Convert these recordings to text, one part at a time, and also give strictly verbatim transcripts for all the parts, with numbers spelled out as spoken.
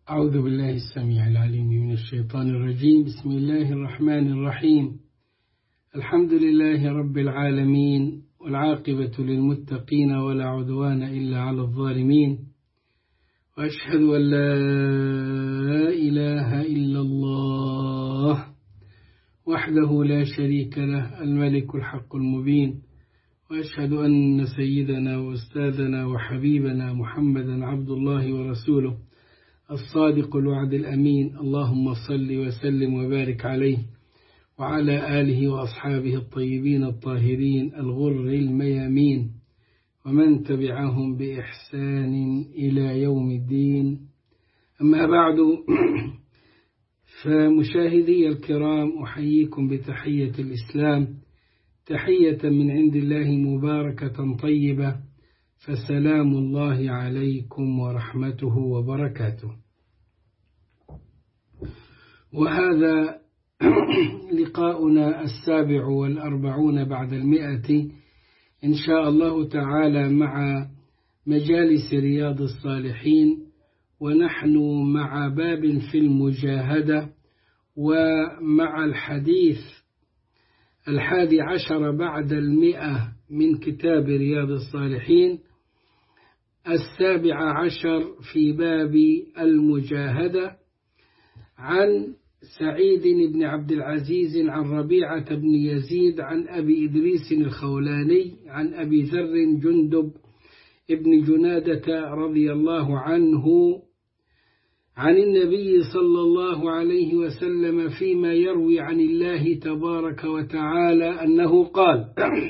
أعوذ بالله السميع العليم من الشيطان الرجيم. بسم الله الرحمن الرحيم. الحمد لله رب العالمين، والعاقبة للمتقين، ولا عدوان إلا على الظالمين، وأشهد أن لا إله إلا الله وحده لا شريك له الملك الحق المبين، وأشهد أن سيدنا وأستاذنا وحبيبنا محمدا عبد الله ورسوله الصادق الوعد الأمين. اللهم صل وسلم وبارك عليه وعلى آله وأصحابه الطيبين الطاهرين الغر الميامين، ومن تبعهم بإحسان إلى يوم الدين. أما بعد، فمشاهدي الكرام، أحييكم بتحية الإسلام، تحية من عند الله مباركة طيبة، فسلام الله عليكم ورحمته وبركاته. وهذا لقاؤنا السابع والأربعون بعد المئة إن شاء الله تعالى مع مجالس رياض الصالحين، ونحن مع باب في المجاهدة، ومع الحديث الحادي عشر بعد المئة من كتاب رياض الصالحين، السابع عشر في باب المجاهدة، عن سعيد بن عبد العزيز عن ربيعة بن يزيد عن أبي إدريس الخولاني عن أبي ذر جندب ابن جنادة رضي الله عنه عن النبي صلى الله عليه وسلم فيما يروي عن الله تبارك وتعالى أنه قال: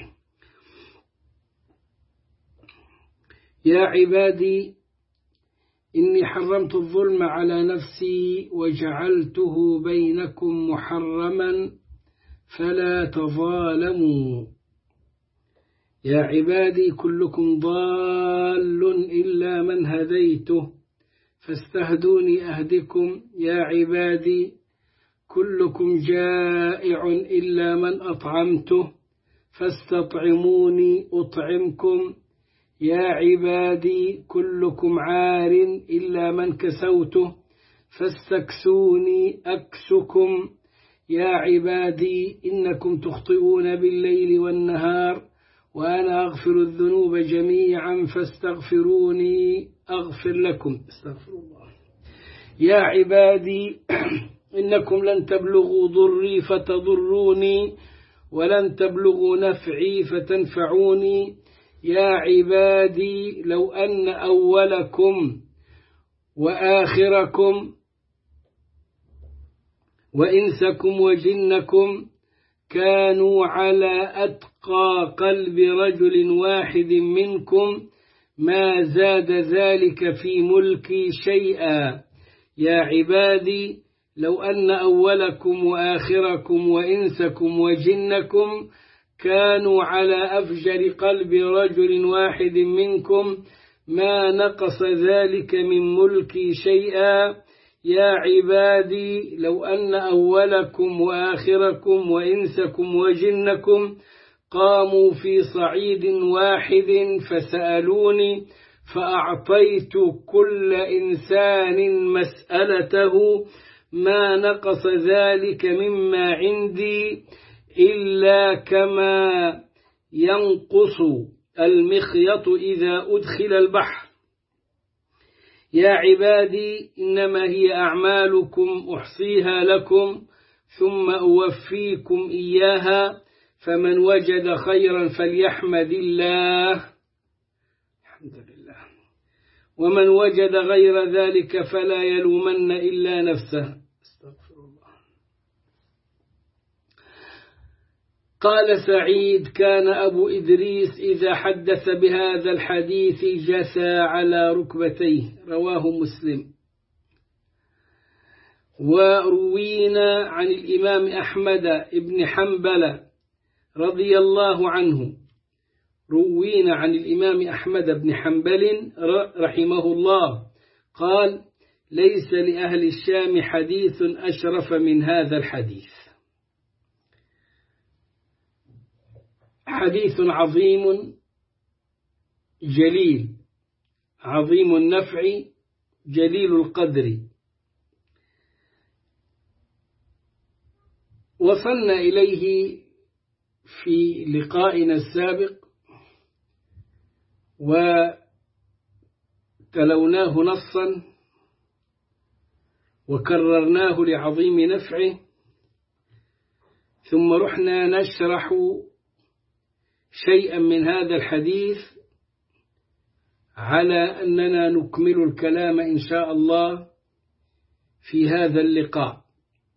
يا عبادي إني حرمت الظلم على نفسي وجعلته بينكم محرما فلا تظالموا. يا عبادي كلكم ضال إلا من هديته فاستهدوني أهدكم. يا عبادي كلكم جائع إلا من أطعمته فاستطعموني أطعمكم. يا عبادي كلكم عار إلا من كسوته فاستكسوني أكسكم. يا عبادي إنكم تخطئون بالليل والنهار وأنا أغفر الذنوب جميعا فاستغفروني أغفر لكم. استغفر الله. يا عبادي إنكم لن تبلغوا ضري فتضروني ولن تبلغوا نفعي فتنفعوني. يا عبادي لو أن أولكم وآخركم وإنسكم وجنكم كانوا على أتقى قلب رجل واحد منكم ما زاد ذلك في ملكي شيئا. يا عبادي لو أن أولكم وآخركم وإنسكم وجنكم كانوا على أفجر قلب رجل واحد منكم ما نقص ذلك من ملكي شيئا. يا عبادي لو أن أولكم وآخركم وإنسكم وجنكم قاموا في صعيد واحد فسألوني فأعطيت كل إنسان مسألته ما نقص ذلك مما عندي إلا كما ينقص المخيط إذا أدخل البحر. يا عبادي إنما هي أعمالكم أحصيها لكم ثم أوفيكم إياها، فمن وجد خيرا فليحمد الله الحمد لله، ومن وجد غير ذلك فلا يلومن إلا نفسه. استغفر الله. قال سعيد: كان أبو إدريس إذا حدث بهذا الحديث جثى على ركبتيه. رواه مسلم. وروينا عن الإمام أحمد بن حنبل رضي الله عنه روينا عن الإمام أحمد بن حنبل رحمه الله قال: ليس لأهل الشام حديث أشرف من هذا الحديث. حديث عظيم جليل، عظيم النفع جليل القدر وصلنا إليه في لقائنا السابق وتلوناه نصا وكررناه لعظيم نفعه، ثم رحنا نشرح شيئا من هذا الحديث على أننا نكمل الكلام إن شاء الله في هذا اللقاء.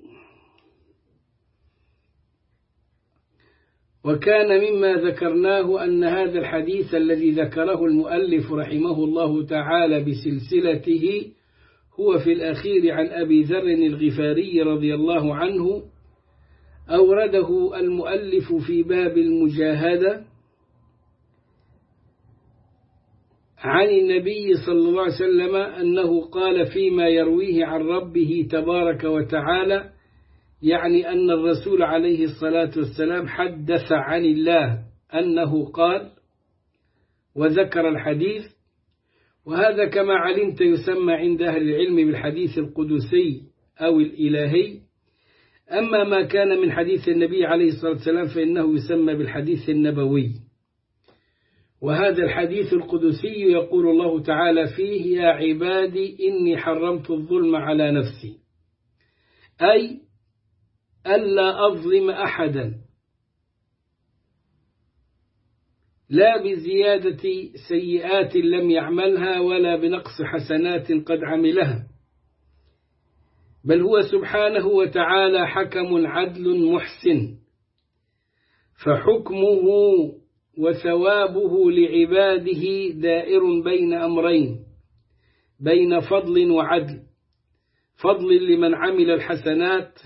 وكان مما ذكرناه أن هذا الحديث الذي ذكره المؤلف رحمه الله تعالى بسلسلته هو في الأخير عن أبي ذر الغفاري رضي الله عنه، أورده المؤلف في باب المجاهدة عن النبي صلى الله عليه وسلم أنه قال فيما يرويه عن ربه تبارك وتعالى، يعني أن الرسول عليه الصلاة والسلام حدث عن الله أنه قال وذكر الحديث. وهذا كما علمت يسمى عند أهل العلم بالحديث القدسي أو الإلهي. أما ما كان من حديث النبي عليه الصلاة والسلام فإنه يسمى بالحديث النبوي. وهذا الحديث القدسي يقول الله تعالى فيه: يا عبادي إني حرمت الظلم على نفسي، أي ألا أظلم أحدا، لا بزيادة سيئات لم يعملها ولا بنقص حسنات قد عملها، بل هو سبحانه وتعالى حكم عدل محسن، فحكمه وثوابه لعباده دائر بين أمرين، بين فضل وعدل. فضل لمن عمل الحسنات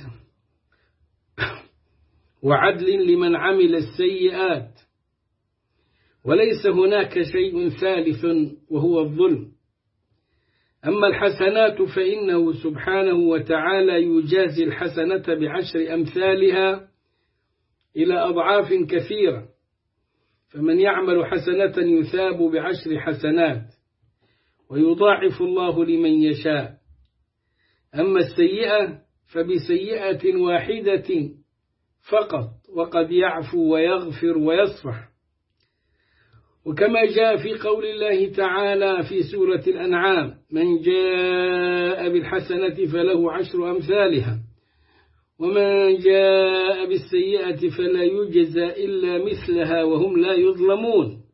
وعدل لمن عمل السيئات، وليس هناك شيء ثالث وهو الظلم. أما الحسنات فإنه سبحانه وتعالى يجازي الحسنة بعشر أمثالها إلى أضعاف كثيرة، فمن يعمل حسنة يثاب بعشر حسنات ويضاعف الله لمن يشاء. أما السيئة فبسيئة واحدة فقط، وقد يعفو ويغفر ويصفح. وكما جاء في قول الله تعالى في سورة الأنعام: من جاء بالحسنة فله عشر أمثالها ومن جاء بالسيئة فلا يجزى إلا مثلها وهم لا يظلمون.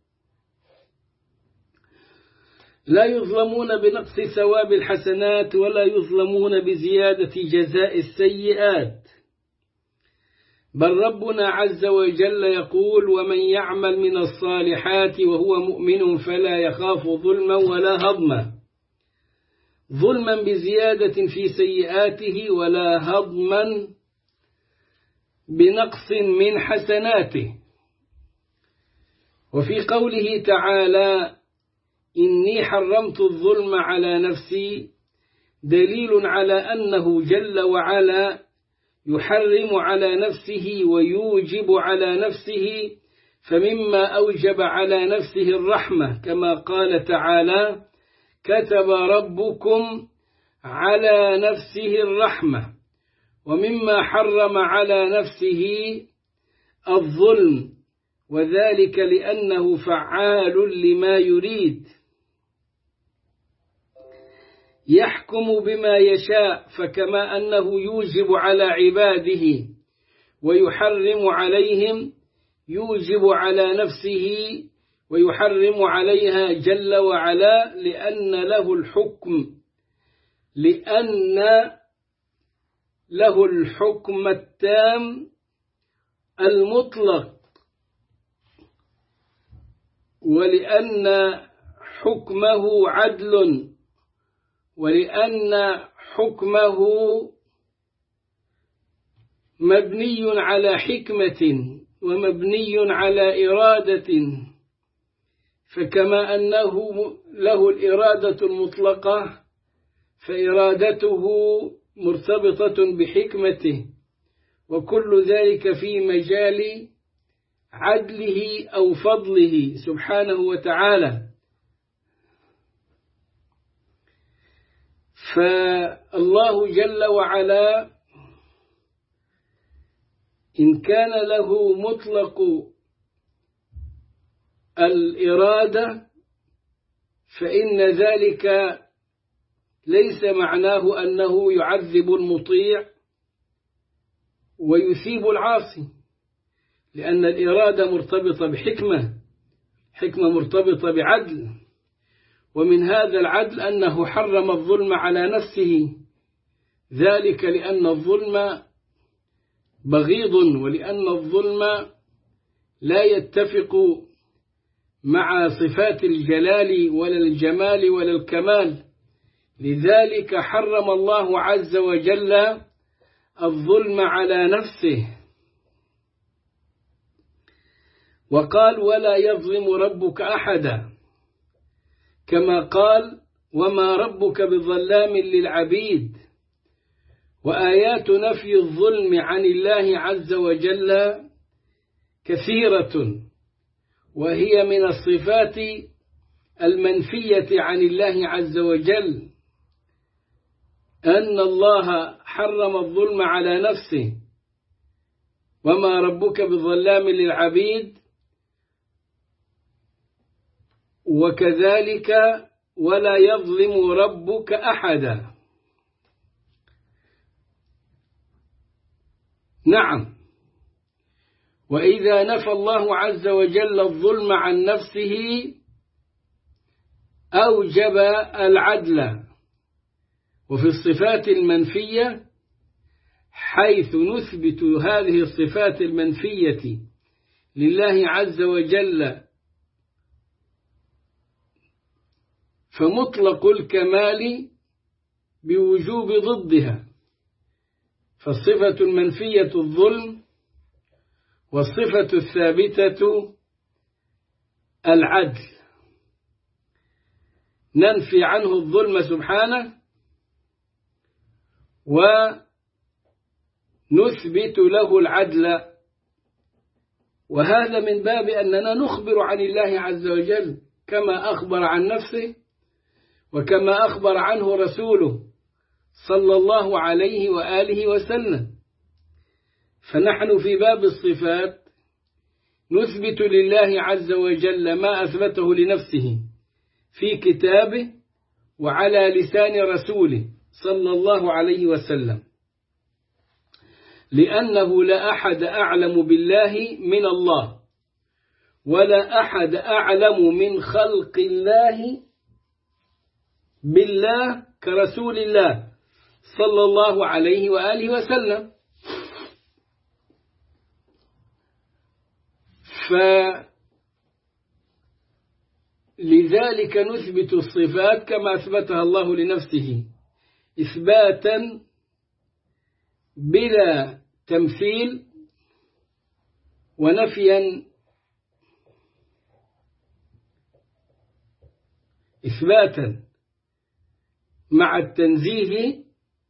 لا يظلمون بنقص ثواب الحسنات ولا يظلمون بزيادة جزاء السيئات، بل ربنا عز وجل يقول: ومن يعمل من الصالحات وهو مؤمن فلا يخاف ظلما ولا هضما، ظلما بزيادة في سيئاته ولا هضما بنقص من حسناته. وفي قوله تعالى: إني حرمت الظلم على نفسي، دليل على أنه جل وعلا يحرم على نفسه ويوجب على نفسه، فمما أوجب على نفسه الرحمة كما قال تعالى: كتب ربكم على نفسه الرحمة. ومما حرم على نفسه الظلم، وذلك لأنه فعال لما يريد، يحكم بما يشاء، فكما أنه يوجب على عباده ويحرم عليهم، يوجب على نفسه ويحرم عليها جل وعلا، لأن له الحكم لأن له الحكم التام المطلق، ولأن حكمه عدل، ولأن حكمه مبني على حكمة ومبني على إرادة، فكما أنه له الإرادة المطلقة فإرادته مرتبطة بحكمته، وكل ذلك في مجال عدله أو فضله سبحانه وتعالى. فالله جل وعلا إن كان له مطلق الإرادة فإن ذلك ليس معناه أنه يعذب المطيع ويثيب العاصي، لأن الإرادة مرتبطة بحكمة، حكمة مرتبطة بعدل، ومن هذا العدل أنه حرم الظلم على نفسه، ذلك لأن الظلم بغيض، ولأن الظلم لا يتفق مع صفات الجلال ولا الجمال ولا الكمال، لذلك حرم الله عز وجل الظلم على نفسه. وقال ولا يظلم ربك أحدا، كما قال وما ربك بظلام للعبيد. وآيات نفي الظلم عن الله عز وجل كثيرة، وهي من الصفات المنفية عن الله عز وجل، أن الله حرم الظلم على نفسه، وما ربك بظلام للعبيد، وكذلك ولا يظلم ربك أحدا. نعم، وإذا نفى الله عز وجل الظلم عن نفسه أوجب العدل. وفي الصفات المنفية حيث نثبت هذه الصفات المنفية لله عز وجل فمطلق الكمال بوجوب ضدها، فالصفة المنفية الظلم، والصفة الثابتة العدل. ننفي عنه الظلم سبحانه ونثبت له العدل، وهذا من باب أننا نخبر عن الله عز وجل كما أخبر عن نفسه وكما أخبر عنه رسوله صلى الله عليه وآله وسلم. فنحن في باب الصفات نثبت لله عز وجل ما أثبته لنفسه في كتابه وعلى لسان رسوله صلى الله عليه وسلم، لأنه لا أحد أعلم بالله من الله، ولا أحد أعلم من خلق الله بالله كرسول الله صلى الله عليه وآله وسلم. فلذلك نثبت الصفات كما أثبتها الله لنفسه إثباتا بلا تمثيل، ونفيا إثباتا مع التنزيه،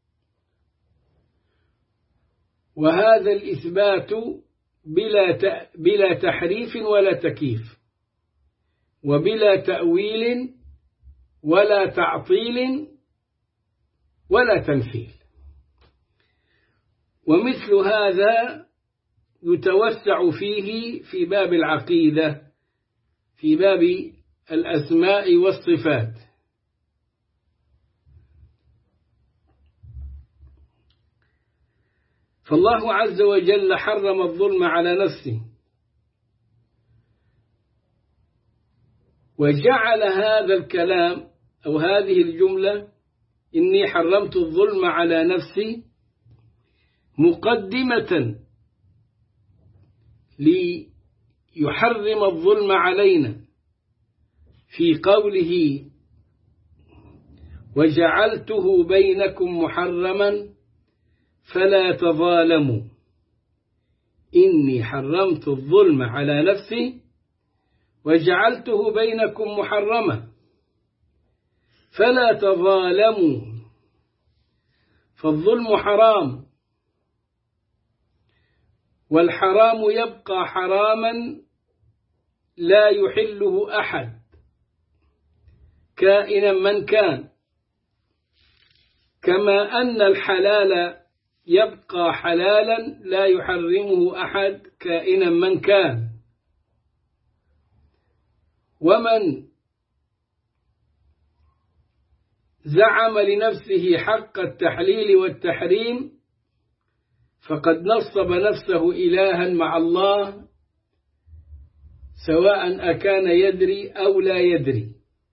وهذا الإثبات بلا بلا تحريف ولا تكييف، وبلا تأويل ولا تعطيل ولا تمثيل. ومثل هذا يتوسع فيه في باب العقيدة، في باب الأسماء والصفات. فالله عز وجل حرم الظلم على نفسه، وجعل هذا الكلام أو هذه الجملة إني حرمت الظلم على نفسي مقدمة ليحرم الظلم علينا في قوله وجعلته بينكم محرما فلا تظالموا، إني حرمت الظلم على نفسي وجعلته بينكم محرما فلا تظالموا. فالظلم حرام، والحرام يبقى حراما لا يحله أحد كائنا من كان، كما أن الحلال يبقى حلالا لا يحرمه أحد كائنا من كان. ومن زعم لنفسه حق التحليل والتحريم فقد نصب نفسه إلها مع الله، سواء أكان يدري أو لا يدري.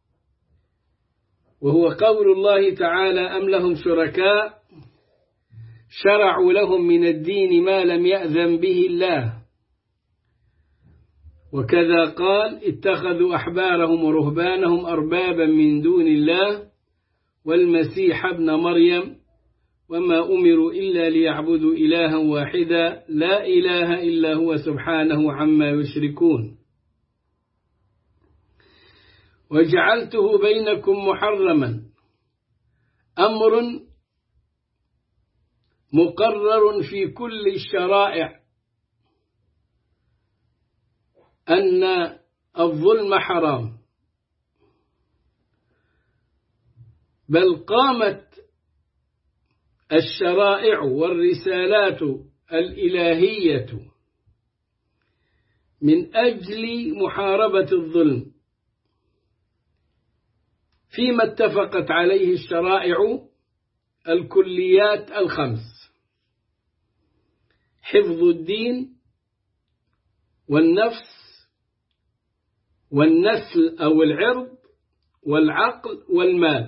وهو قول الله تعالى: أم لهم شركاء شرعوا لهم من الدين ما لم يأذن به الله. وكذا قال: اتخذوا أحبارهم ورهبانهم أربابا من دون الله والمسيح ابن مريم وما أمروا إلا ليعبدوا إلها واحدا لا إله إلا هو سبحانه عما يشركون. وجعلته بينكم محرما، أمر مقرر في كل الشرائع أن الظلم حرام، بل قامت الشرائع والرسالات الإلهية من أجل محاربة الظلم فيما اتفقت عليه الشرائع الكليات الخمس: حفظ الدين والنفس والنسل أو العرض والعقل والمال.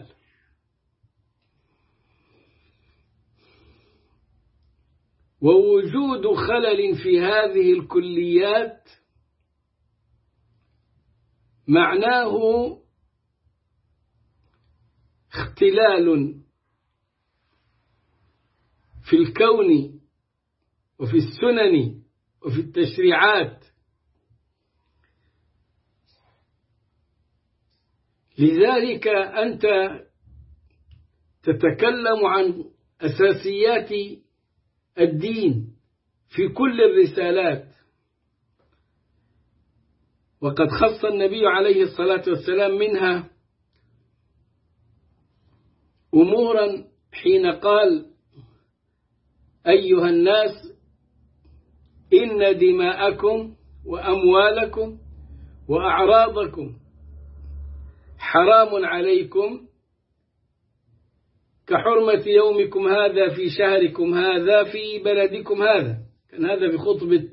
ووجود خلل في هذه الكليات معناه اختلال في الكون وفي السنن وفي التشريعات. لذلك أنت تتكلم عن أساسيات الدين في كل الرسالات، وقد خص النبي عليه الصلاة والسلام منها أمورا حين قال: أيها الناس إن دماءكم وأموالكم وأعراضكم حرام عليكم كحرمة يومكم هذا في شهركم هذا في بلدكم هذا. كان هذا في خطبة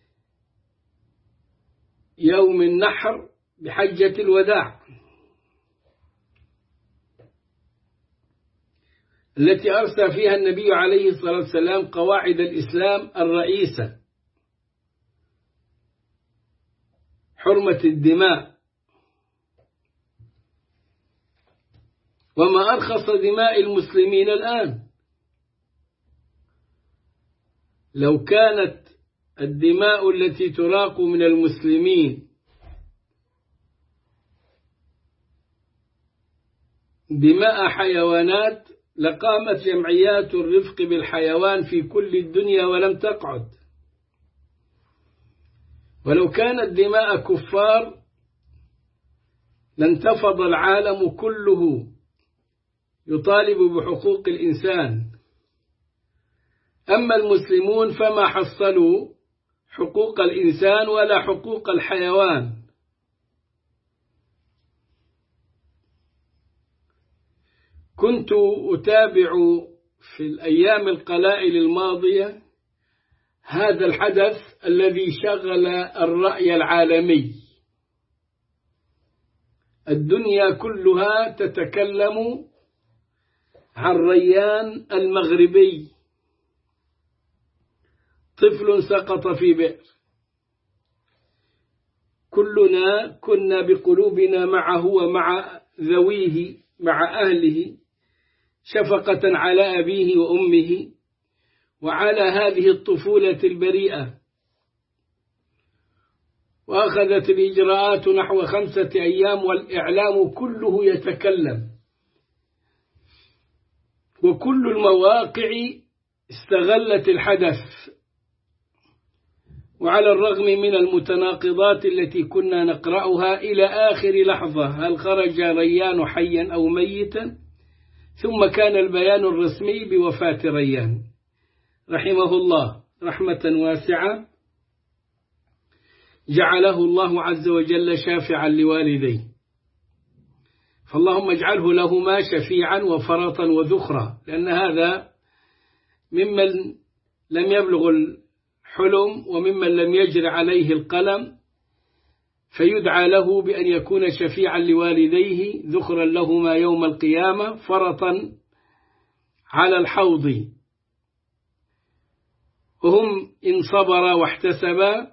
يوم النحر بحجة الوداع التي أرسى فيها النبي عليه الصلاة والسلام قواعد الإسلام الرئيسة: حرمة الدماء. وما أرخص دماء المسلمين الآن. لو كانت الدماء التي تراق من المسلمين دماء حيوانات لقامت جمعيات الرفق بالحيوان في كل الدنيا ولم تقعد. ولو كانت دماء كفار لانتفض العالم كله يطالب بحقوق الإنسان. أما المسلمون فما حصلوا حقوق الإنسان ولا حقوق الحيوان. كنت أتابع في الأيام القلائل الماضية هذا الحدث الذي شغل الرأي العالمي. الدنيا كلها تتكلم عن ريان المغربي، طفل سقط في بئر. كلنا كنا بقلوبنا معه ومع ذويه مع أهله شفقة على أبيه وأمه وعلى هذه الطفولة البريئة. وأخذت الإجراءات نحو خمسة أيام والإعلام كله يتكلم، وكل المواقع استغلت الحدث. وعلى الرغم من المتناقضات التي كنا نقرأها إلى آخر لحظة، هل خرج ريان حيا أو ميتا، ثم كان البيان الرسمي بوفاة ريان. رحمه الله رحمة واسعة جعله الله عز وجل شافعا لوالديه، فاللهم اجعله لهما شفيعا وفرطا وذخرا، لأن هذا ممن لم يبلغ الحلم وممن لم يجر عليه القلم، فيدعى له بأن يكون شفيعا لوالديه ذخرا لهما يوم القيامة فرطا على الحوض، وهم إن صبرا واحتسبا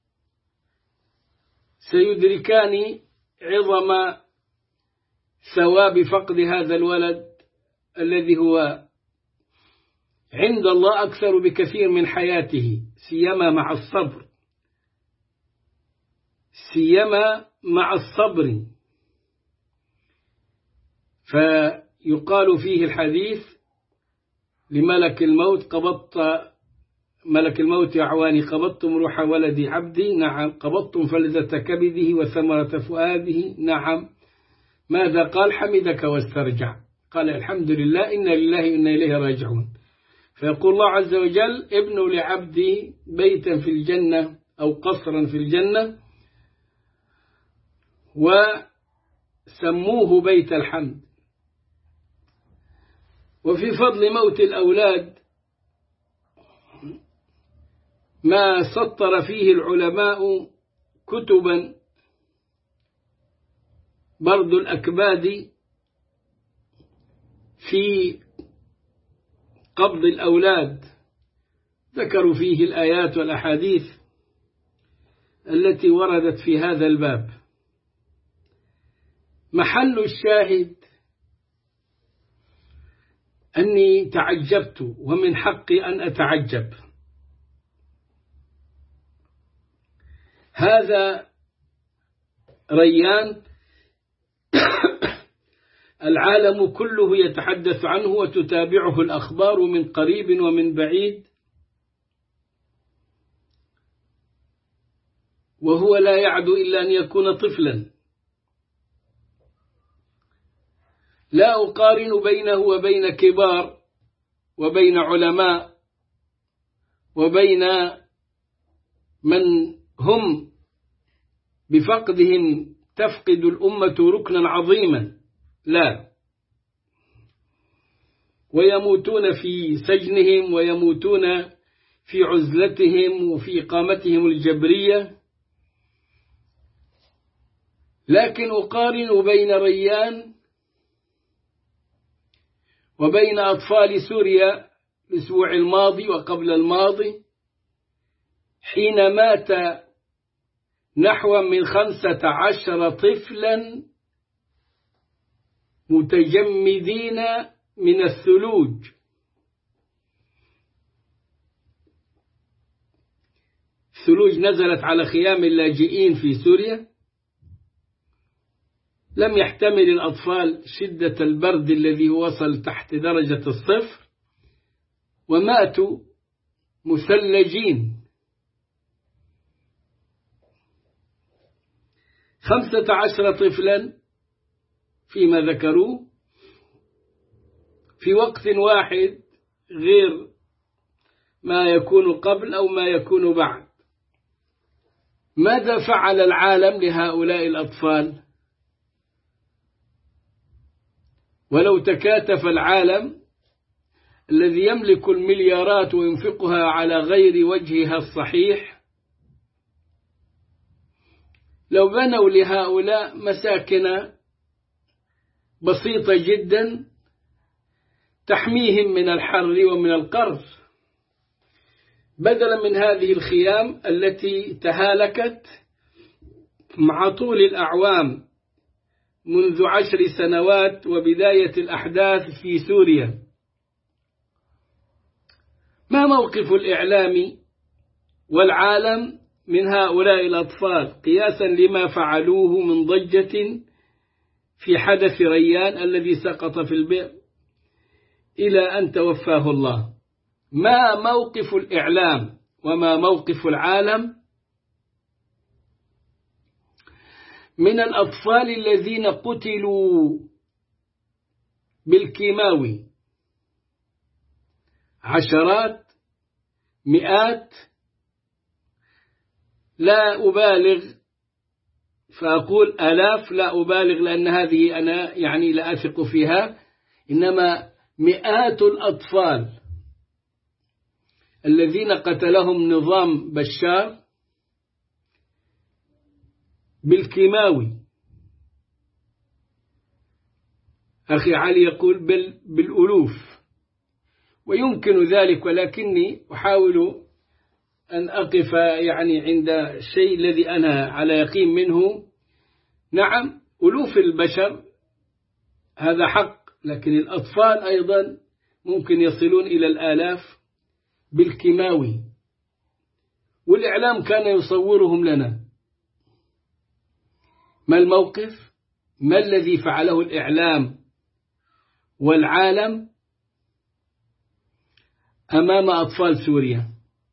سيدركان عظم ثواب فقد هذا الولد الذي هو عند الله أكثر بكثير من حياته، سيما مع الصبر سيما مع الصبر. فيقال فيه الحديث لملك الموت: قبضت ملك الموت يا عواني قبضتم روح ولد عبدي؟ نعم. قبضتم فلذة كبده وثمرة فؤاده؟ نعم. ماذا قال؟ حمدك واسترجع. قال الحمد لله، إنا لله وإنا إليه راجعون. فيقول الله عز وجل: ابنوا لعبدي بيتا في الجنة أو قصرا في الجنة وسموه بيت الحمد. وفي فضل موت الأولاد ما سطر فيه العلماء كتبا، برد الأكباد في قبض الأولاد، ذكروا فيه الآيات والأحاديث التي وردت في هذا الباب. محل الشاهد أني تعجبت، ومن حقي أن أتعجب. هذا ريان العالم كله يتحدث عنه وتتابعه الأخبار من قريب ومن بعيد، وهو لا يعدو إلا أن يكون طفلا. لا أقارن بينه وبين كبار وبين علماء وبين من هم بفقدهم تفقد الأمة ركنا عظيما، لا، ويموتون في سجنهم ويموتون في عزلتهم وفي إقامتهم الجبرية. لكن أقارن بين ريان وبين أطفال سوريا الأسبوع الماضي وقبل الماضي، حين مات نحو من خمسة عشر طفلا متجمدين من الثلوج. الثلوج نزلت على خيام اللاجئين في سوريا، لم يحتمل الأطفال شدة البرد الذي وصل تحت درجة الصفر وماتوا مثلجين. خمسة عشر طفلا فيما ذكروا في وقت واحد، غير ما يكون قبل أو ما يكون بعد. ماذا فعل العالم لهؤلاء الأطفال؟ ولو تكاتف العالم الذي يملك المليارات وينفقها على غير وجهها الصحيح، لو بنوا لهؤلاء مساكن بسيطة جدا تحميهم من الحر ومن القر، بدلا من هذه الخيام التي تهالكت مع طول الأعوام منذ عشر سنوات وبداية الأحداث في سوريا. ما موقف الإعلام والعالم من هؤلاء الأطفال قياسا لما فعلوه من ضجة في حدث ريان الذي سقط في البئر إلى أن توفاه الله؟ ما موقف الإعلام وما موقف العالم من الأطفال الذين قتلوا بالكيماوي؟ عشرات مئات، لا أبالغ فأقول آلاف، لا أبالغ لأن هذه أنا يعني لا أثق فيها، إنما مئات الأطفال الذين قتلهم نظام بشار بالكيماوي. أخي علي يقول بال بالألوف، ويمكن ذلك، ولكني أحاول أن أقف يعني عند الشيء الذي أنا على يقين منه. نعم ألوف البشر هذا حق، لكن الأطفال أيضا ممكن يصلون إلى الآلاف بالكيماوي، والإعلام كان يصورهم لنا. ما الموقف؟ ما الذي فعله الإعلام والعالم أمام أطفال سوريا؟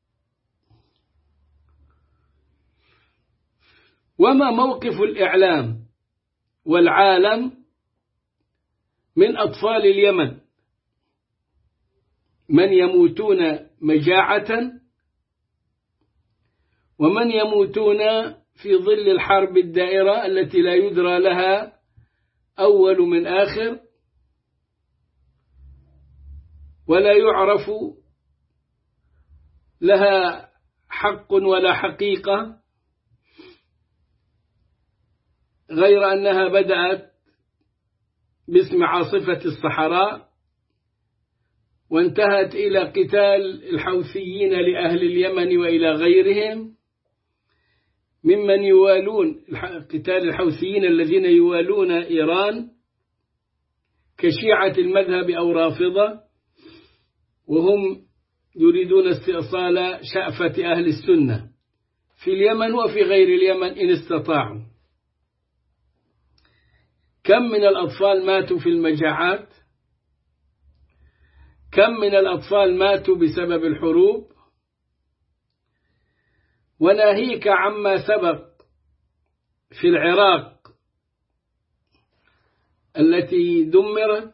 وما موقف الإعلام والعالم من أطفال اليمن من يموتون مجاعة ومن يموتون في ظل الحرب الدائرة التي لا يدرى لها أول من آخر، ولا يعرف لها حق ولا حقيقة، غير أنها بدأت باسم عاصفة الصحراء وانتهت إلى قتال الحوثيين لأهل اليمن وإلى غيرهم ممن يوالون قتال الحوثيين الذين يوالون إيران كشيعة المذهب أو رافضة، وهم يريدون استئصال شأفة أهل السنة في اليمن وفي غير اليمن إن استطاعوا. كم من الأطفال ماتوا في المجاعات؟ كم من الأطفال ماتوا بسبب الحروب؟ وناهيك عما سبق في العراق التي دمرت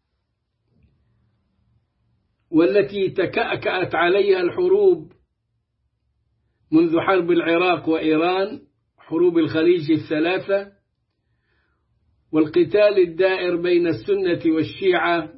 والتي تكأكأت عليها الحروب منذ حرب العراق وإيران، حروب الخليج الثلاثة، والقتال الدائر بين السنة والشيعة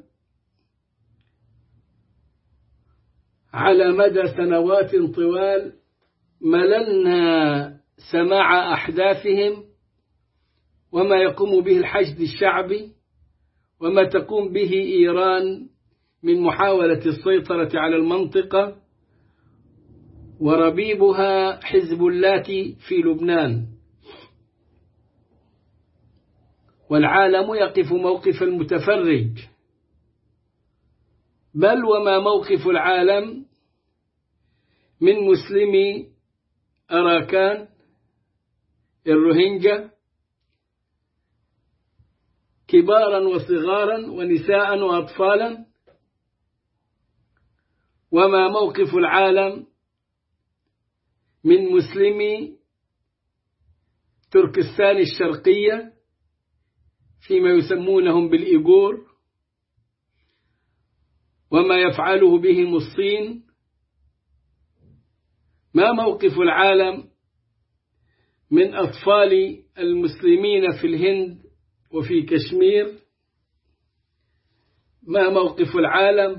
على مدى سنوات طوال. مللنا سماع أحداثهم وما يقوم به الحشد الشعبي وما تقوم به إيران من محاولة السيطرة على المنطقة، وربيبها حزب الله في لبنان. والعالم يقف موقف المتفرج، بل وما موقف العالم من مسلمي أراكان الروهينجا كبارا وصغارا ونساء وأطفالا؟ وما موقف العالم من مسلمي تركستان الشرقية فيما يسمونهم بالإيغور، وما يفعله بهم الصين؟ ما موقف العالم من أطفال المسلمين في الهند وفي كشمير؟ ما موقف العالم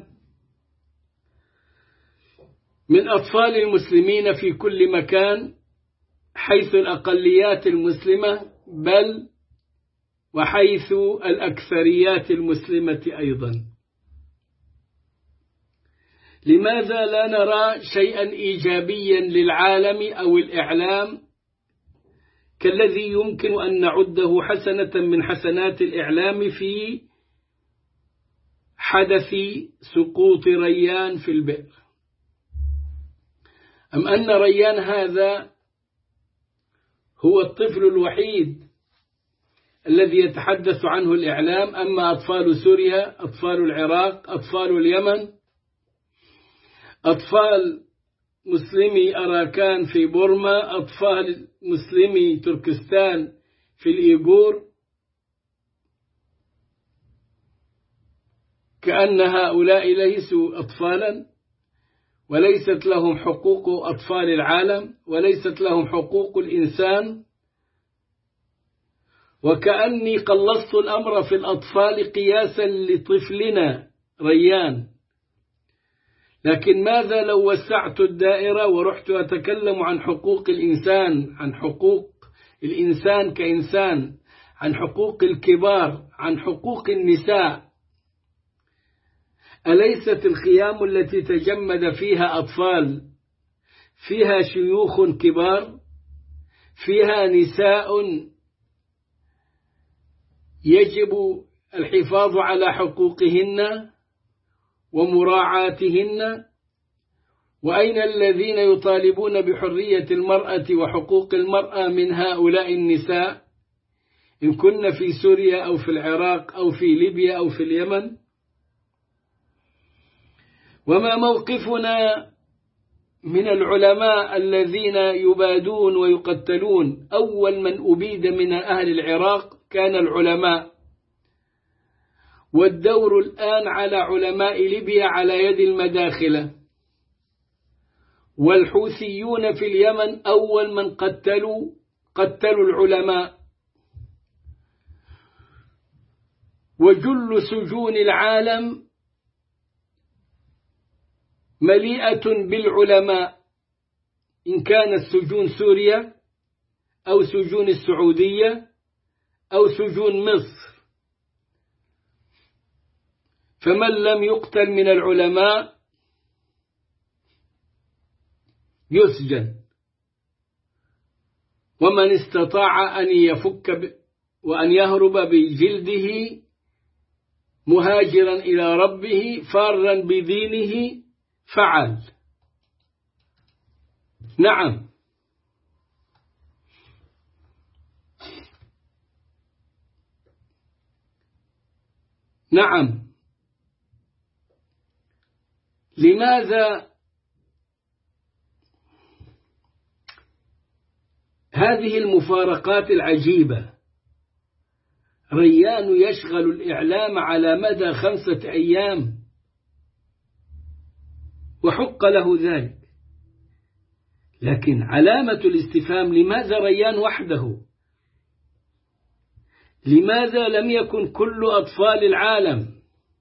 من أطفال المسلمين في كل مكان حيث الأقليات المسلمة بل وحيث الأكثريات المسلمة أيضا؟ لماذا لا نرى شيئا إيجابيا للعالم أو الإعلام كالذي يمكن أن نعده حسنة من حسنات الإعلام في حدث سقوط ريان في البئر؟ أم أن ريان هذا هو الطفل الوحيد الذي يتحدث عنه الإعلام؟ أما أطفال سوريا، أطفال العراق، أطفال اليمن، أطفال مسلمي أراكان في بورما، أطفال مسلمي تركستان في الإيغور، كأن هؤلاء ليسوا أطفالا وليست لهم حقوق أطفال العالم، وليست لهم حقوق الإنسان. وكأني قلصت الأمر في الأطفال قياسا لطفلنا ريان. لكن ماذا لو وسعت الدائرة ورحت أتكلم عن حقوق الإنسان، عن حقوق الإنسان كإنسان، عن حقوق الكبار، عن حقوق النساء؟ أليست الخيام التي تجمد فيها أطفال فيها شيوخ كبار، فيها نساء يجب الحفاظ على حقوقهن ومراعاتهن؟ وأين الذين يطالبون بحرية المرأة وحقوق المرأة من هؤلاء النساء، إن كن في سوريا أو في العراق أو في ليبيا أو في اليمن؟ وما موقفنا من العلماء الذين يبادون ويقتلون؟ أول من أبيد من أهل العراق كان العلماء، والدور الآن على علماء ليبيا على يد المداخلة. والحوثيون في اليمن أول من قتلوا قتلوا العلماء. وجل سجون العالم مليئة بالعلماء، إن كانت سجون سوريا أو سجون السعودية أو سجون مصر. فمن لم يقتل من العلماء يسجن، ومن استطاع أن يفك وأن يهرب بجلده مهاجرا إلى ربه فارا بدينه فعل. نعم، نعم. لماذا هذه المفارقات العجيبة؟ ريان يشغل الإعلام على مدى خمسة أيام وحق له ذلك، لكن علامة الاستفهام: لماذا ريان وحده؟ لماذا لم يكن كل أطفال العالم؟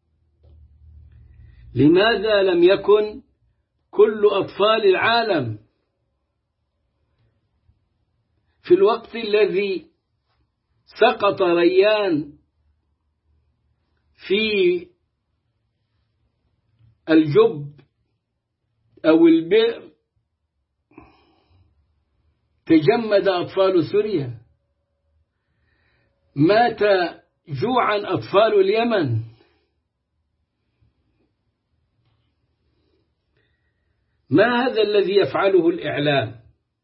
لماذا لم يكن كل أطفال العالم في الوقت الذي سقط ريان في الجب أو البئر تجمد أطفال سوريا، مات جوعا أطفال اليمن؟ ما هذا الذي يفعله الإعلام؟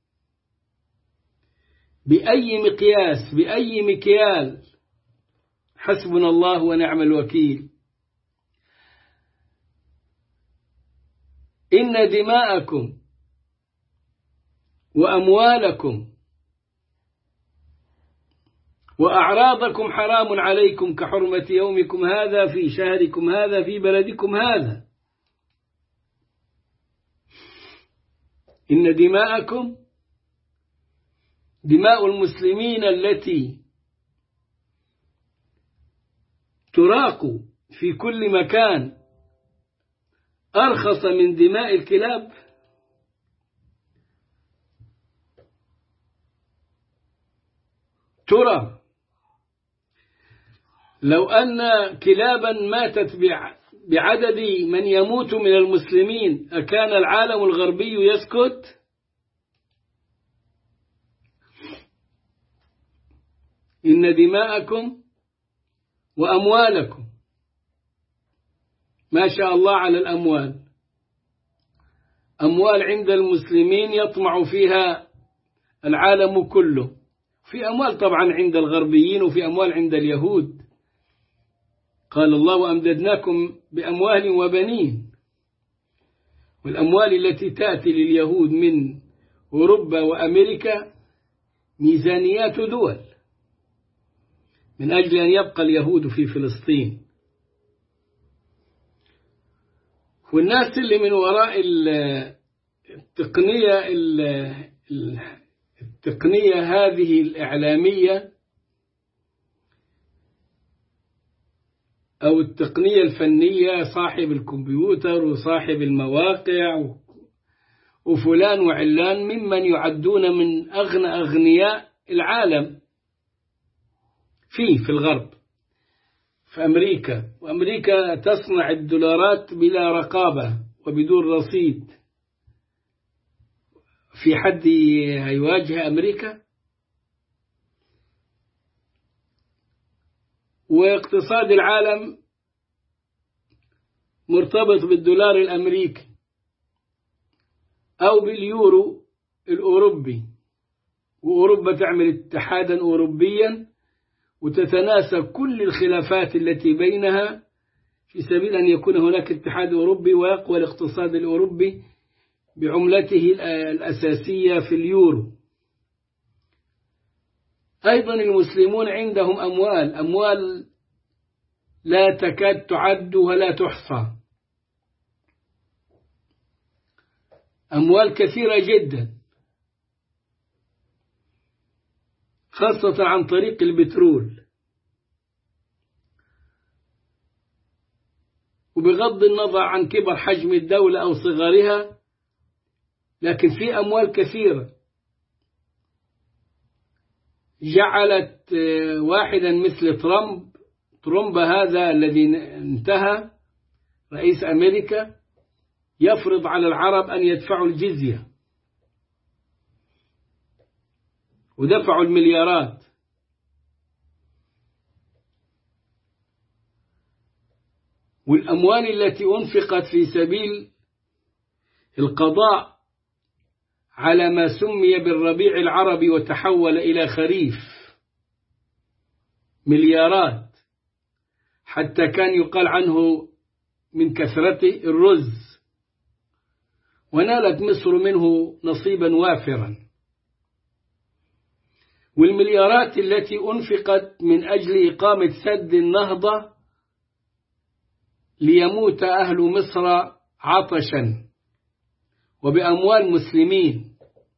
بأي مقياس، بأي مكيال؟ حسبنا الله ونعم الوكيل. إن دماءكم وأموالكم وأعراضكم حرام عليكم كحرمة يومكم هذا في شهركم هذا في بلدكم هذا. إن دماءكم، دماء المسلمين التي تراق في كل مكان، أرخص من دماء الكلاب؟ ترى لو أن كلابا ماتت بعدد من يموت من المسلمين أكان العالم الغربي يسكت؟ إن دماءكم وأموالكم، ما شاء الله على الأموال، أموال عند المسلمين يطمع فيها العالم كله، في أموال طبعا عند الغربيين وفي أموال عند اليهود. قال الله: وأمددناكم بأموال وبنين. والأموال التي تأتي لليهود من أوروبا وأمريكا ميزانيات دول من أجل أن يبقى اليهود في فلسطين. والناس اللي من وراء التقنية التقنية هذه الإعلامية أو التقنية الفنية، صاحب الكمبيوتر وصاحب المواقع وفلان وعلان، ممن يعدون من أغنى أغنياء العالم فيه في الغرب، في أمريكا. وأمريكا تصنع الدولارات بلا رقابة وبدون رصيد. في حد هيواجه أمريكا؟ واقتصاد العالم مرتبط بالدولار الأمريكي أو باليورو الأوروبي، وأوروبا تعمل اتحادا أوروبيا وتتناسى كل الخلافات التي بينها في سبيل أن يكون هناك اتحاد أوروبي ويقوى الاقتصاد الأوروبي بعملته الأساسية في اليورو. أيضا المسلمون عندهم أموال أموال لا تكاد تعد ولا تحصى، أموال كثيرة جدا، خاصة عن طريق البترول. وبغض النظر عن كبر حجم الدولة أو صغرها، لكن في أموال كثيرة جعلت واحدا مثل ترامب ترامب هذا الذي انتهى رئيس أمريكا يفرض على العرب أن يدفعوا الجزية، ودفعوا المليارات. والأموال التي أنفقت في سبيل القضاء على ما سمي بالربيع العربي وتحول إلى خريف مليارات، حتى كان يقال عنه من كثرته الرز، ونالت مصر منه نصيبا وافرا. والمليارات التي أنفقت من أجل إقامة سد النهضة ليموت أهل مصر عطشا وبأموال مسلمين،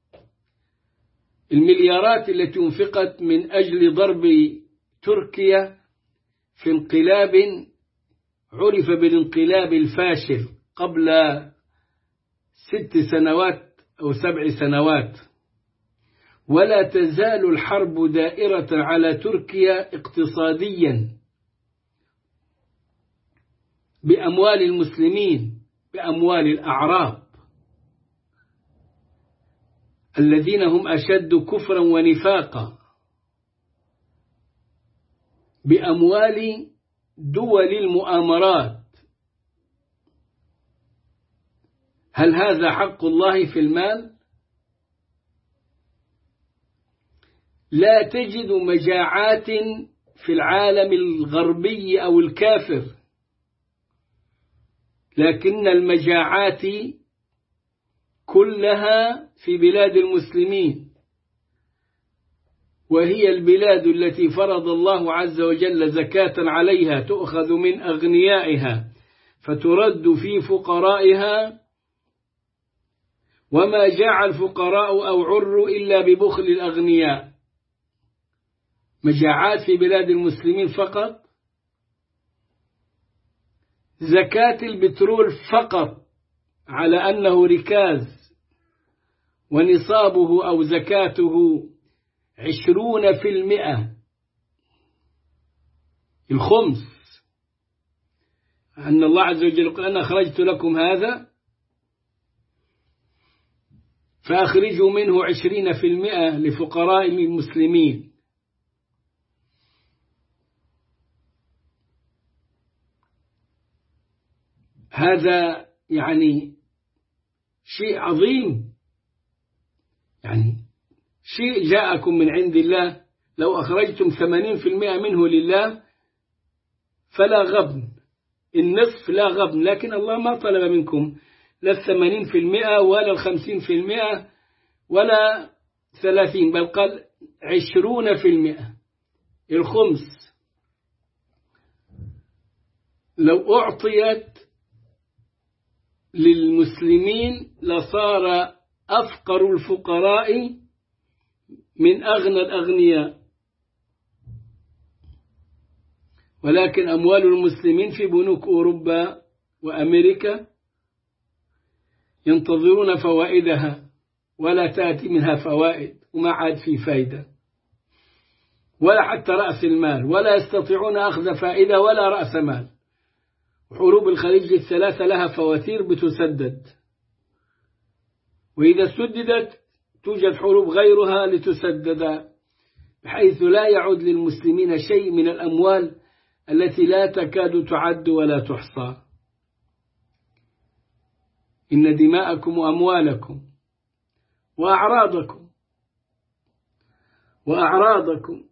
المليارات التي أنفقت من أجل ضرب تركيا في انقلاب عرف بالانقلاب الفاشل قبل ست سنوات أو سبع سنوات. ولا تزال الحرب دائرة على تركيا اقتصاديا بأموال المسلمين، بأموال الأعراب الذين هم أشد كفرا ونفاقا، بأموال دول المؤامرات. هل هذا حق الله في المال؟ لا تجد مجاعات في العالم الغربي أو الكافر، لكن المجاعات كلها في بلاد المسلمين، وهي البلاد التي فرض الله عز وجل زكاة عليها تؤخذ من أغنيائها فترد في فقرائها، وما جاع الفقراء أو عروا إلا ببخل الأغنياء. مجاعات في بلاد المسلمين فقط، زكاة البترول فقط على أنه ركاز ونصابه أو زكاته عشرون في المئة، الخمس، أن الله عز وجل قال أنا أخرجت لكم هذا فأخرجوا منه عشرين في المئة لفقراء المسلمين. هذا يعني شيء عظيم، يعني شيء جاءكم من عند الله، لو أخرجتم ثمانين في المئة منه لله فلا غبن، النصف لا غبن، لكن الله ما طلب منكم لا الثمانين في المئة ولا الخمسين في المئة ولا ثلاثين، بل قال عشرون في المئة، الخمس. لو أعطيت للمسلمين لصار أفقر الفقراء من أغنى الأغنياء، ولكن أموال المسلمين في بنوك أوروبا وأمريكا ينتظرون فوائدها ولا تأتي منها فوائد، وما عاد في فائدة ولا حتى رأس المال، ولا يستطيعون أخذ فائدة ولا رأس مال. حروب الخليج الثلاثة لها فواتير بتسدد، وإذا سددت توجد حروب غيرها لتسدد، بحيث لا يعود للمسلمين شيء من الأموال التي لا تكاد تعد ولا تحصى. إن دماءكم وأموالكم وأعراضكم وأعراضكم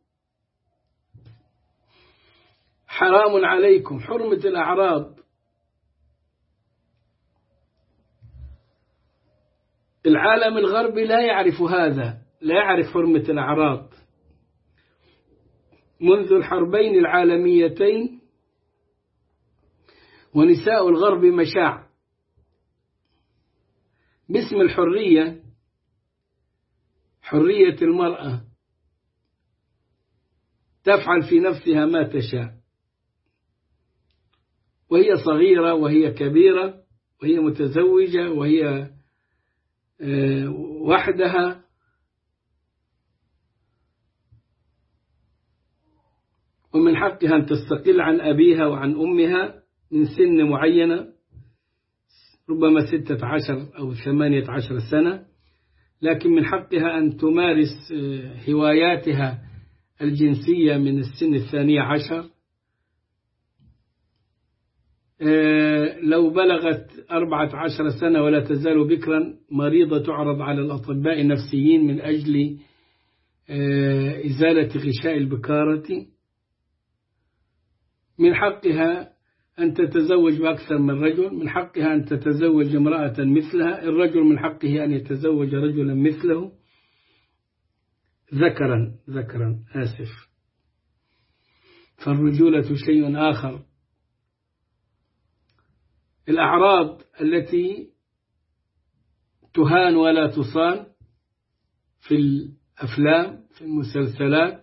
حرام عليكم. حرمة الأعراض، العالم الغربي لا يعرف هذا، لا يعرف حرمة الأعراض. منذ الحربين العالميتين ونساء الغرب مشاع باسم الحرية، حرية المرأة، تفعل في نفسها ما تشاء، وهي صغيرة وهي كبيرة وهي متزوجة وهي وحدها، ومن حقها أن تستقل عن أبيها وعن أمها من سن معينة، ربما ستة عشر أو ثمانية عشر سنة، لكن من حقها أن تمارس هواياتها الجنسية من السن الثانية عشر. لو بلغت أربعة عشر سنة ولا تزال بكرا، مريضة تعرض على الأطباء النفسيين من أجل إزالة غشاء البكارة. من حقها أن تتزوج بأكثر من رجل، من حقها أن تتزوج امرأة مثلها، الرجل من حقه أن يتزوج رجلا مثله، ذكرا ذكرا آسف، فالرجولة شيء آخر. الأعراض التي تهان ولا تصان في الأفلام في المسلسلات،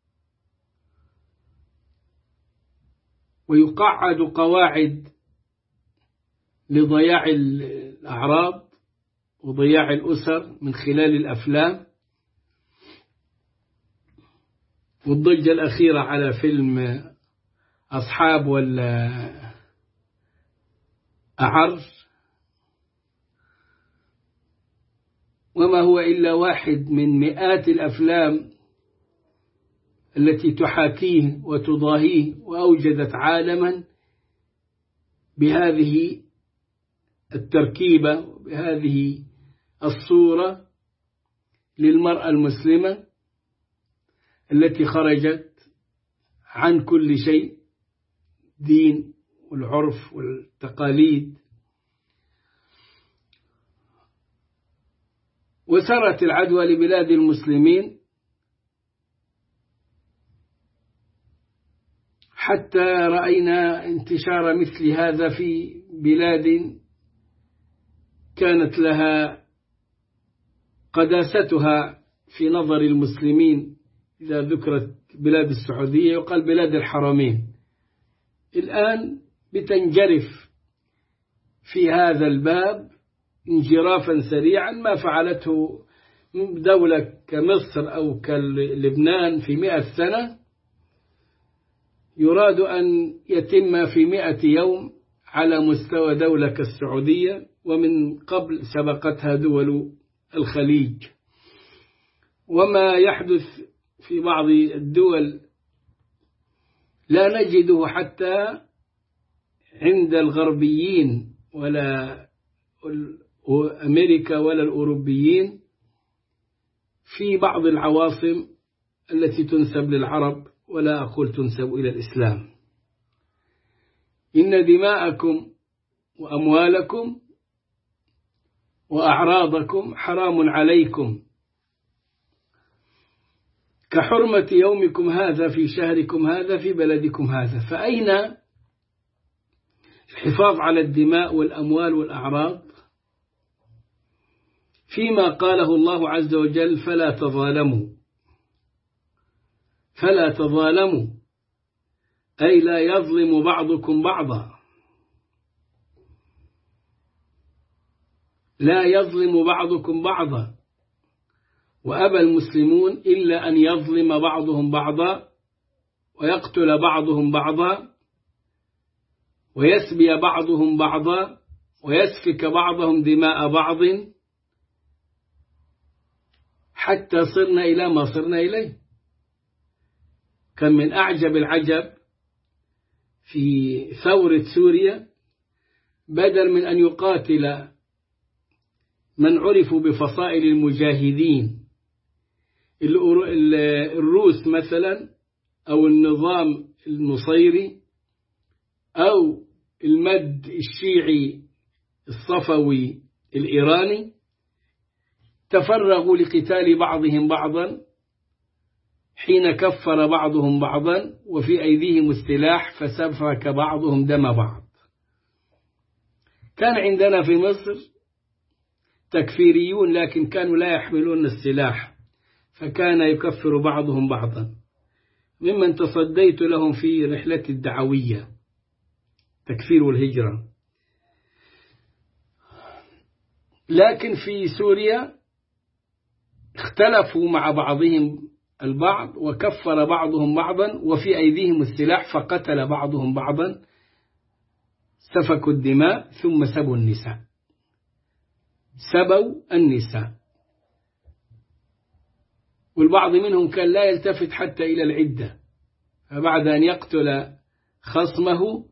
ويقعد قواعد لضياع الأعراض وضياع الأسر من خلال الأفلام. والضجة الأخيرة على فيلم أصحاب ولا أعر، وما هو إلا واحد من مئات الأفلام التي تحاكيه وتضاهيه، وأوجدت عالما بهذه التركيبة بهذه الصورة للمرأة المسلمة التي خرجت عن كل شيء، دين والعرف والتقاليد. وسرت العدوى لبلاد المسلمين حتى رأينا انتشار مثل هذا في بلاد كانت لها قداستها في نظر المسلمين. إذا ذكرت بلاد السعودية يقال بلاد الحرمين، الآن بتنجرف في هذا الباب انجرافا سريعا، ما فعلته دولة كمصر أو كلبنان في مئة سنة يراد أن يتم في مئة يوم على مستوى دولة كالسعودية، ومن قبل سبقتها دول الخليج. وما يحدث في بعض الدول لا نجده حتى عند الغربيين ولا أمريكا ولا الأوروبيين في بعض العواصم التي تنسب للعرب، ولا أقول تنسب إلى الإسلام. إن دماءكم وأموالكم وأعراضكم حرام عليكم كحرمة يومكم هذا في شهركم هذا في بلدكم هذا. فأين الحفاظ على الدماء والأموال والأعراض، فيما قاله الله عز وجل فلا تظالموا، فلا تظالموا أي لا يظلم بعضكم بعضا، لا يظلم بعضكم بعضا. وأبى المسلمون إلا أن يظلم بعضهم بعضا ويقتل بعضهم بعضا ويسبي بعضهم بعضا ويسفك بعضهم دماء بعض، حتى صرنا إلى ما صرنا إليه. كان من أعجب العجب في ثورة سوريا، بدل من أن يقاتل من عرفوا بفصائل المجاهدين الروس مثلا أو النظام النصيري أو المد الشيعي الصفوي الإيراني، تفرغوا لقتال بعضهم بعضا حين كفر بعضهم بعضا وفي أيديهم السلاح فسفك بعضهم دم بعض. كان عندنا في مصر تكفيريون لكن كانوا لا يحملون السلاح، فكان يكفر بعضهم بعضا، ممن تصديت لهم في رحلة الدعوية تكفير والهجرة. لكن في سوريا اختلفوا مع بعضهم البعض وكفر بعضهم بعضا وفي أيديهم السلاح فقتل بعضهم بعضا، سفكوا الدماء ثم سبوا النساء، سبوا النساء. والبعض منهم كان لا يلتفت حتى إلى العدة، فبعد أن يقتل خصمه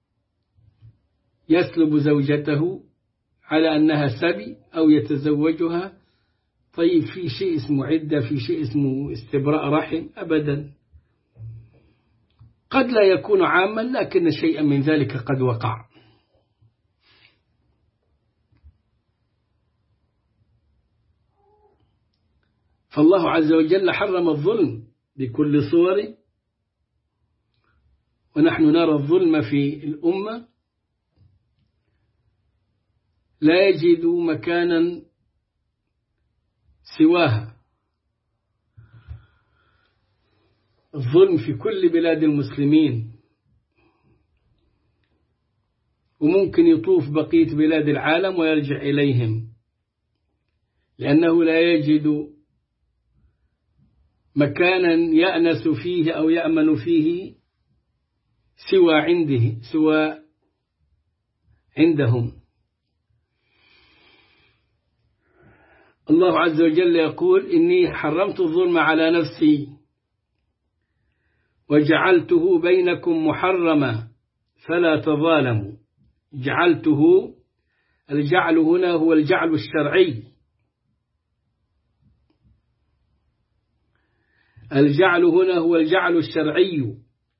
يسلب زوجته على أنها سبي أو يتزوجها. طيب في شيء اسمه عدة، في شيء اسمه استبراء رحم؟ أبدا. قد لا يكون عاما لكن شيئا من ذلك قد وقع. فالله عز وجل حرم الظلم بكل صوره، ونحن نرى الظلم في الأمة لا يجد مكانا سواها. الظلم في كل بلاد المسلمين، وممكن يطوف بقية بلاد العالم ويرجع إليهم، لأنه لا يجد مكانا يأنس فيه أو يأمن فيه سوى عنده سوى عندهم. الله عز وجل يقول إني حرمت الظلم على نفسي وجعلته بينكم محرما فلا تظالموا. جعلته، الجعل هنا هو الجعل الشرعي، الجعل هنا هو الجعل الشرعي،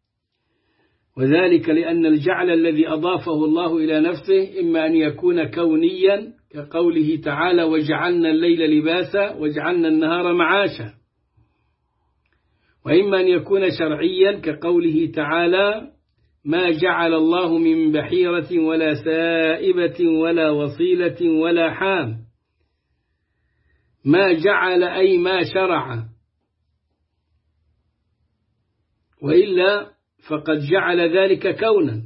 وذلك لأن الجعل الذي أضافه الله إلى نفسه إما أن يكون كونيا كقوله تعالى وجعلنا الليل لباسا وجعلنا النهار معاشا، وإما أن يكون شرعيا كقوله تعالى ما جعل الله من بحيرة ولا سائبة ولا وصيلة ولا حام. ما جعل أي ما شرع، وإلا فقد جعل ذلك كونا.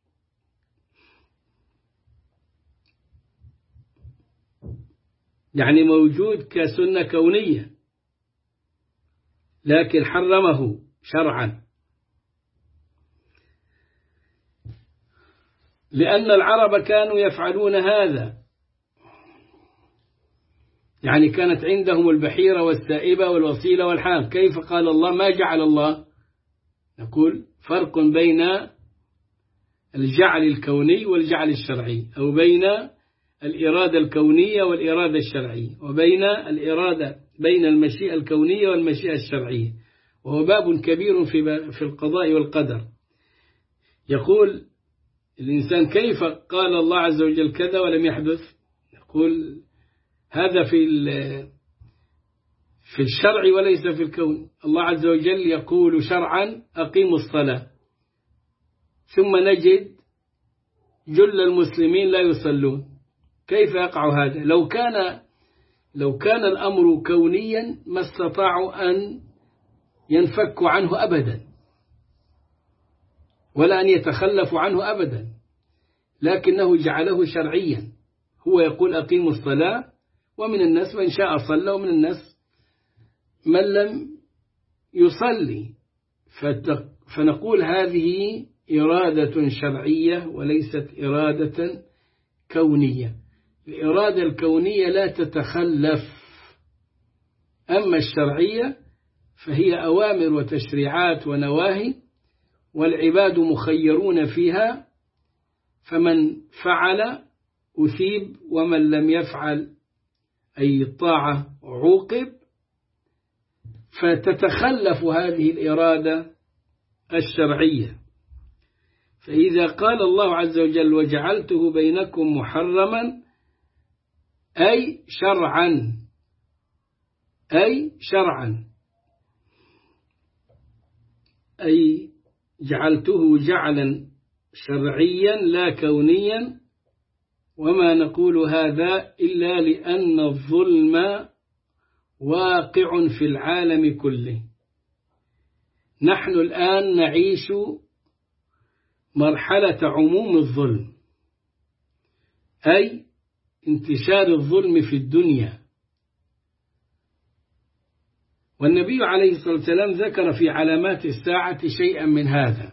يعني موجود كسنة كونية، لكن حرمه شرعا، لأن العرب كانوا يفعلون هذا. يعني كانت عندهم البحيرة والسائبة والوصيلة والحام. كيف قال الله ما جعل الله؟ نقول فرق بين الجعل الكوني والجعل الشرعي، أو بين الإرادة الكونية والإرادة الشرعية، وبين الإرادة بين المشيئة الكونية والمشيئة الشرعية، وهو باب كبير في في القضاء والقدر. يقول الإنسان كيف قال الله عز وجل كذا ولم يحدث؟ يقول هذا في في الشرع وليس في الكون. الله عز وجل يقول شرعا أقيموا الصلاة، ثم نجد جل المسلمين لا يصلون. كيف يقع هذا؟ لو كان لو كان الأمر كونيا ما استطاعوا أن ينفكوا عنه أبدا ولا أن يتخلفوا عنه أبدا، لكنه جعله شرعيا. هو يقول أقيموا الصلاة، ومن الناس من شاء صلى ومن الناس من لم يصلي. فنقول هذه إرادة شرعية وليست إرادة كونية. الإرادة الكونية لا تتخلف، أما الشرعية فهي أوامر وتشريعات ونواهي، والعباد مخيرون فيها، فمن فعل أثيب ومن لم يفعل أي الطاعة عوقب. فتتخلف هذه الإرادة الشرعية. فإذا قال الله عز وجل وجعلته بينكم محرما أي شرعا، أي شرعا أي جعلته جعلا شرعيا لا كونيا. وما نقول هذا إلا لأن الظلم واقع في العالم كله. نحن الآن نعيش مرحلة عموم الظلم، أي انتشار الظلم في الدنيا. والنبي عليه الصلاة والسلام ذكر في علامات الساعة شيئا من هذا،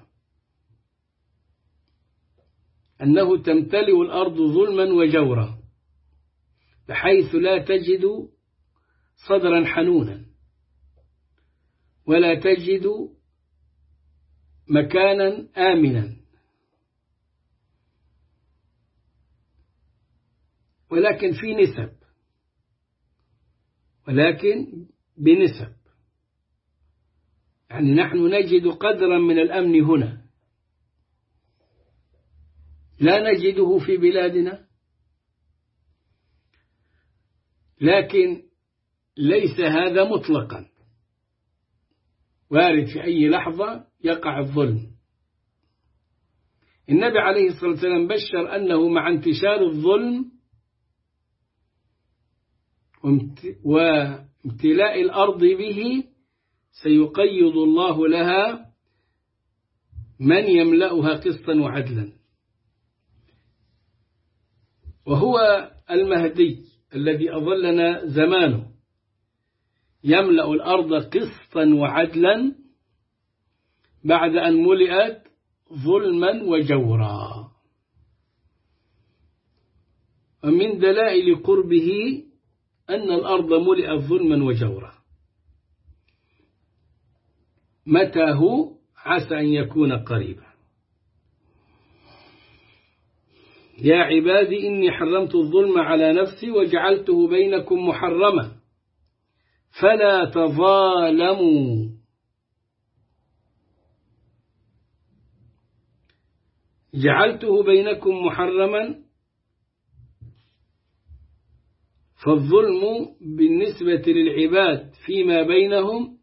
أنه تمتلئ الأرض ظلما وجورا بحيث لا تجد صدرا حنونا ولا تجد مكانا آمنا، ولكن في نسب، ولكن بنسب. يعني نحن نجد قدرا من الأمن هنا لا نجده في بلادنا، لكن ليس هذا مطلقا، وارد في أي لحظة يقع الظلم. النبي عليه الصلاة والسلام بشر أنه مع انتشار الظلم وامتلاء الأرض به سيقيض الله لها من يملأها قسطا وعدلا، وهو المهدي الذي أظلنا زمانه يملأ الأرض قسطا وعدلا بعد أن ملئت ظلما وجورا. ومن دلائل قربه أن الأرض ملئت ظلما وجورا. متى هو؟ عسى أن يكون قريبا. يا عبادي إني حرمت الظلم على نفسي وجعلته بينكم محرما فلا تظالموا. جعلته بينكم محرما، فالظلم بالنسبة للعباد فيما بينهم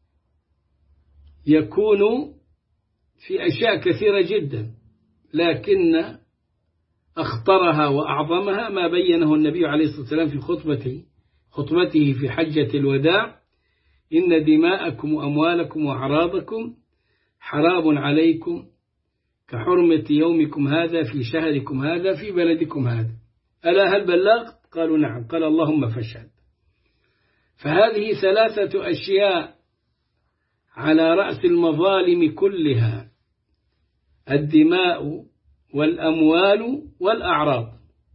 يكون في أشياء كثيرة جدا، لكن أخطرها وأعظمها ما بينه النبي عليه الصلاة والسلام في خطبته خطبته في حجة الوداع: إن دماءكم وأموالكم وأعراضكم حرام عليكم كحرمة يومكم هذا في شهركم هذا في بلدكم هذا. ألا هل بلغت؟ قالوا نعم. قال اللهم فاشهد. فهذه ثلاثة أشياء على رأس المظالم كلها: الدماء والأموال والأعراض.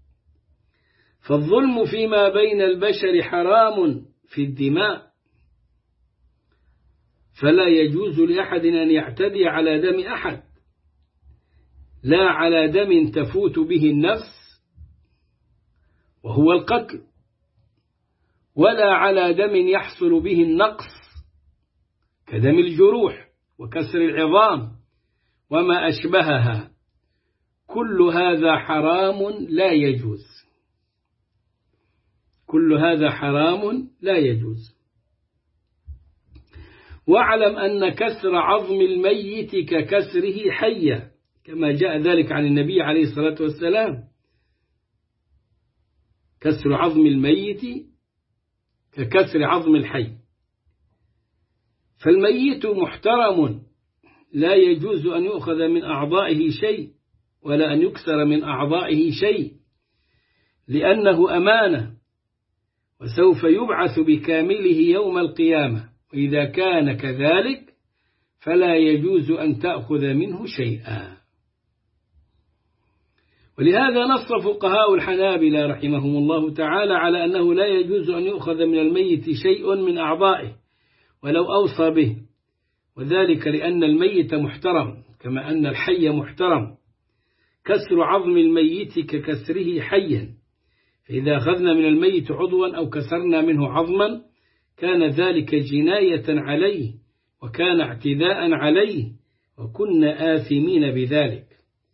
فالظلم فيما بين البشر حرام في الدماء، فلا يجوز لأحد أن يعتدي على دم أحد، لا على دم تفوت به النفس وهو القتل، ولا على دم يحصل به النقص كدم الجروح وكسر العظام وما أشبهها. كل هذا حرام لا يجوز، كل هذا حرام لا يجوز. واعلم أن كسر عظم الميت ككسره حيا كما جاء ذلك عن النبي عليه الصلاة والسلام. كسر عظم الميت ككسر عظم الحي. فالميت محترم لا يجوز أن يؤخذ من أعضائه شيء ولا أن يكسر من أعضائه شيء، لأنه أمانة وسوف يبعث بكامله يوم القيامة، وإذا كان كذلك فلا يجوز أن تأخذ منه شيئا. ولهذا نص فقهاء الحنابلة رحمهم الله تعالى على أنه لا يجوز أن يؤخذ من الميت شيء من أعضائه ولو أوصى به، وذلك لأن الميت محترم كما أن الحي محترم. كسر عظم الميت ككسره حيا، فإذا أخذنا من الميت عضوا أو كسرنا منه عظما كان ذلك جناية عليه وكان اعتداء عليه وكنا آثمين بذلك.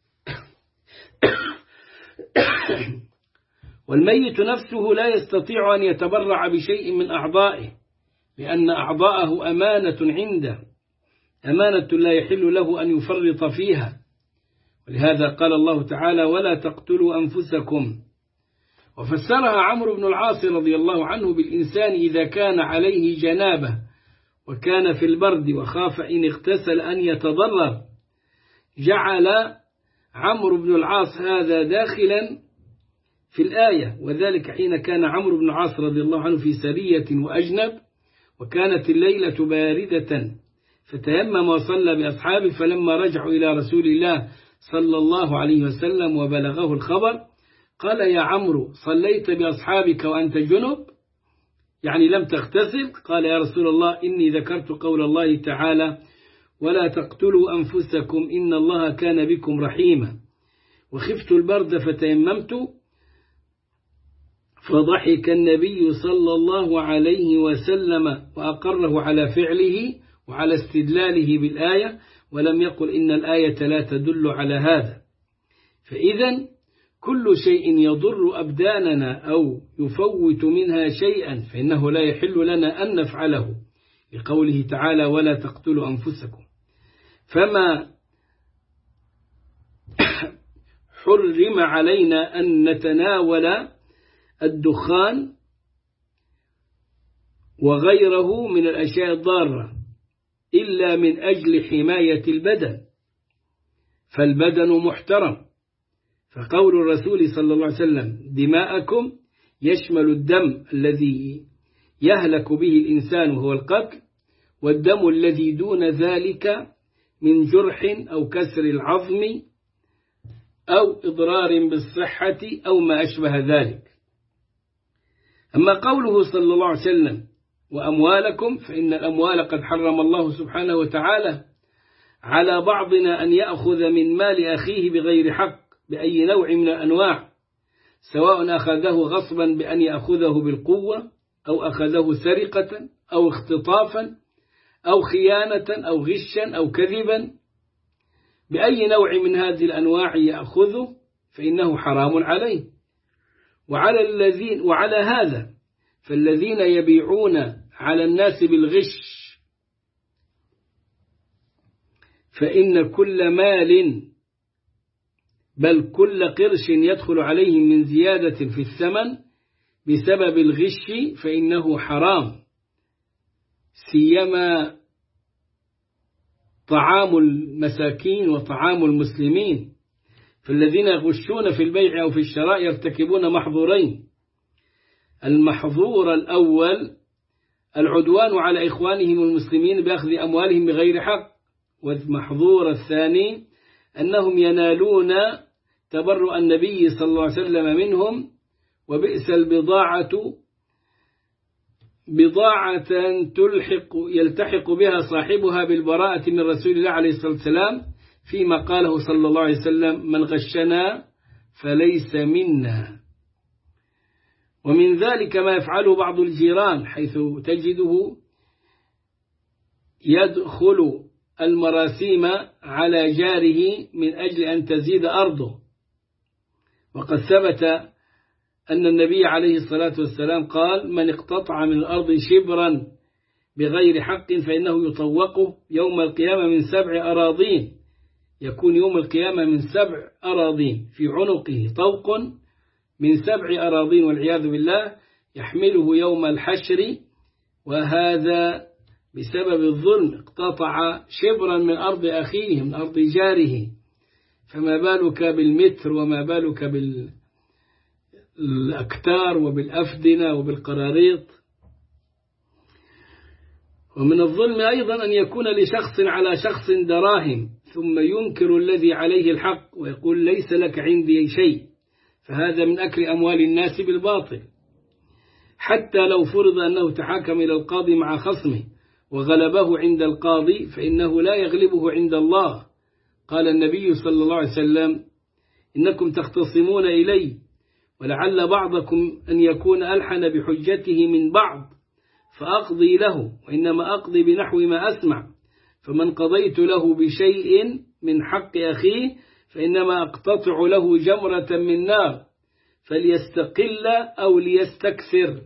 والميت نفسه لا يستطيع أن يتبرع بشيء من أعضائه، لأن أعضاءه أمانة عنده، أمانة لا يحل له أن يفرط فيها. ولهذا قال الله تعالى: ولا تقتلوا أنفسكم. وفسرها عمرو بن العاص رضي الله عنه بالإنسان إذا كان عليه جنابة وكان في البرد وخاف إن اغتسل أن يتضرر. جعل عمرو بن العاص هذا داخلا في الآية، وذلك حين كان عمرو بن العاص رضي الله عنه في سرية وأجنب وكانت الليلة باردة، فتيمم وصلى بأصحابه، فلما رجعوا إلى رسول الله صلى الله عليه وسلم وبلغه الخبر قال: يا عمرو صليت بأصحابك وأنت جنب؟ يعني لم تغتسل؟ قال: يا رسول الله إني ذكرت قول الله تعالى: ولا تقتلوا أنفسكم إن الله كان بكم رحيما، وخفت البرد فتيممت. فضحك النبي صلى الله عليه وسلم وأقره على فعله وعلى استدلاله بالآية، ولم يقل إن الآية لا تدل على هذا. فإذا كل شيء يضر أبداننا أو يفوت منها شيئا فإنه لا يحل لنا أن نفعله، لقوله تعالى: ولا تقتلوا أنفسكم. فما حرم علينا أن نتناول الدخان وغيره من الأشياء الضارة إلا من أجل حماية البدن، فالبدن محترم. فقول الرسول صلى الله عليه وسلم: دماءكم يشمل الدم الذي يهلك به الإنسان وهو القتل، والدم الذي دون ذلك من جرح أو كسر العظم أو إضرار بالصحة أو ما أشبه ذلك. أما قوله صلى الله عليه وسلم: وأموالكم، فإن الأموال قد حرم الله سبحانه وتعالى على بعضنا أن يأخذ من مال أخيه بغير حق بأي نوع من الأنواع، سواء أخذه غصبا بأن يأخذه بالقوة أو أخذه سرقة أو اختطافا أو خيانة أو غشا أو كذبا، بأي نوع من هذه الأنواع يأخذه فإنه حرام عليه. وعلى الذين وعلى هذا فالذين يبيعون على الناس بالغش فإن كل مال بل كل قرش يدخل عليهم من زيادة في الثمن بسبب الغش فإنه حرام، سيما طعام المساكين وطعام المسلمين. فالذين يغشون في البيع أو في الشراء يرتكبون محظورين: المحظور الأول العدوان على إخوانهم المسلمين بأخذ أموالهم بغير حق، والمحظور الثاني أنهم ينالون تبرؤ النبي صلى الله عليه وسلم منهم، وبئس البضاعة بضاعة تلحق يلتحق بها صاحبها بالبراءة من رسول الله عليه الصلاة والسلام، فيما قاله صلى الله عليه وسلم: من غشنا فليس منا. ومن ذلك ما يفعله بعض الجيران، حيث تجده يدخل المراسيم على جاره من أجل أن تزيد أرضه. وقد ثبت أن النبي عليه الصلاة والسلام قال: من اقتطع من الأرض شبرا بغير حق فإنه يطوقه يوم القيامة من سبع أراضين، يكون يوم القيامة من سبع أراضين، في عنقه طوق من سبع أراضين والعياذ بالله يحمله يوم الحشر، وهذا بسبب الظلم اقتطع شبرا من أرض أخيه من أرض جاره، فما بالك بالمتر وما بالك بالأكتار وبالأفدنة وبالقراريط. ومن الظلم أيضا أن يكون لشخص على شخص دراهم ثم ينكر الذي عليه الحق ويقول ليس لك عندي شيء، فهذا من أكل أموال الناس بالباطل. حتى لو فرض أنه تحاكم إلى القاضي مع خصمه وغلبه عند القاضي فإنه لا يغلبه عند الله. قال النبي صلى الله عليه وسلم إنكم تختصمون إلي ولعل بعضكم أن يكون ألحن بحجته من بعض فأقضي له، وإنما أقضي بنحو ما أسمع، فمن قضيت له بشيء من حق أخيه فإنما أقتطع له جمرة من نار فليستقل أو ليستكثر.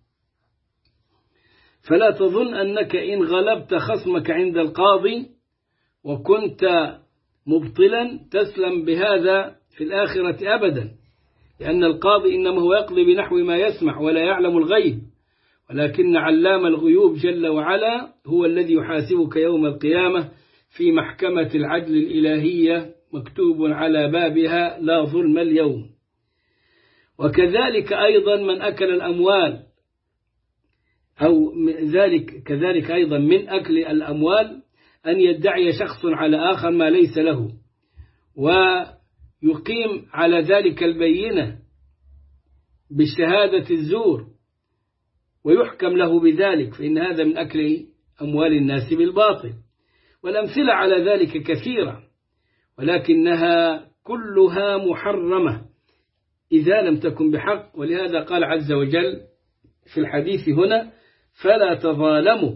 فلا تظن أنك إن غلبت خصمك عند القاضي وكنت مبطلا تسلم بهذا في الآخرة أبدا، لأن القاضي إنما هو يقضي بنحو ما يسمع ولا يعلم الغيب، ولكن علام الغيوب جل وعلا هو الذي يحاسبك يوم القيامة في محكمة العدل الإلهية مكتوب على بابها لا ظلم اليوم. وكذلك أيضا من أكل الأموال أو ذلك كذلك أيضا من أكل الأموال أن يدعي شخص على آخر ما ليس له ويقيم على ذلك البينة بالشهادة الزور ويحكم له بذلك، فإن هذا من أكل أموال الناس بالباطل. والأمثلة على ذلك كثيرة، ولكنها كلها محرمة إذا لم تكن بحق. ولهذا قال عز وجل في الحديث هنا فلا تظالموا.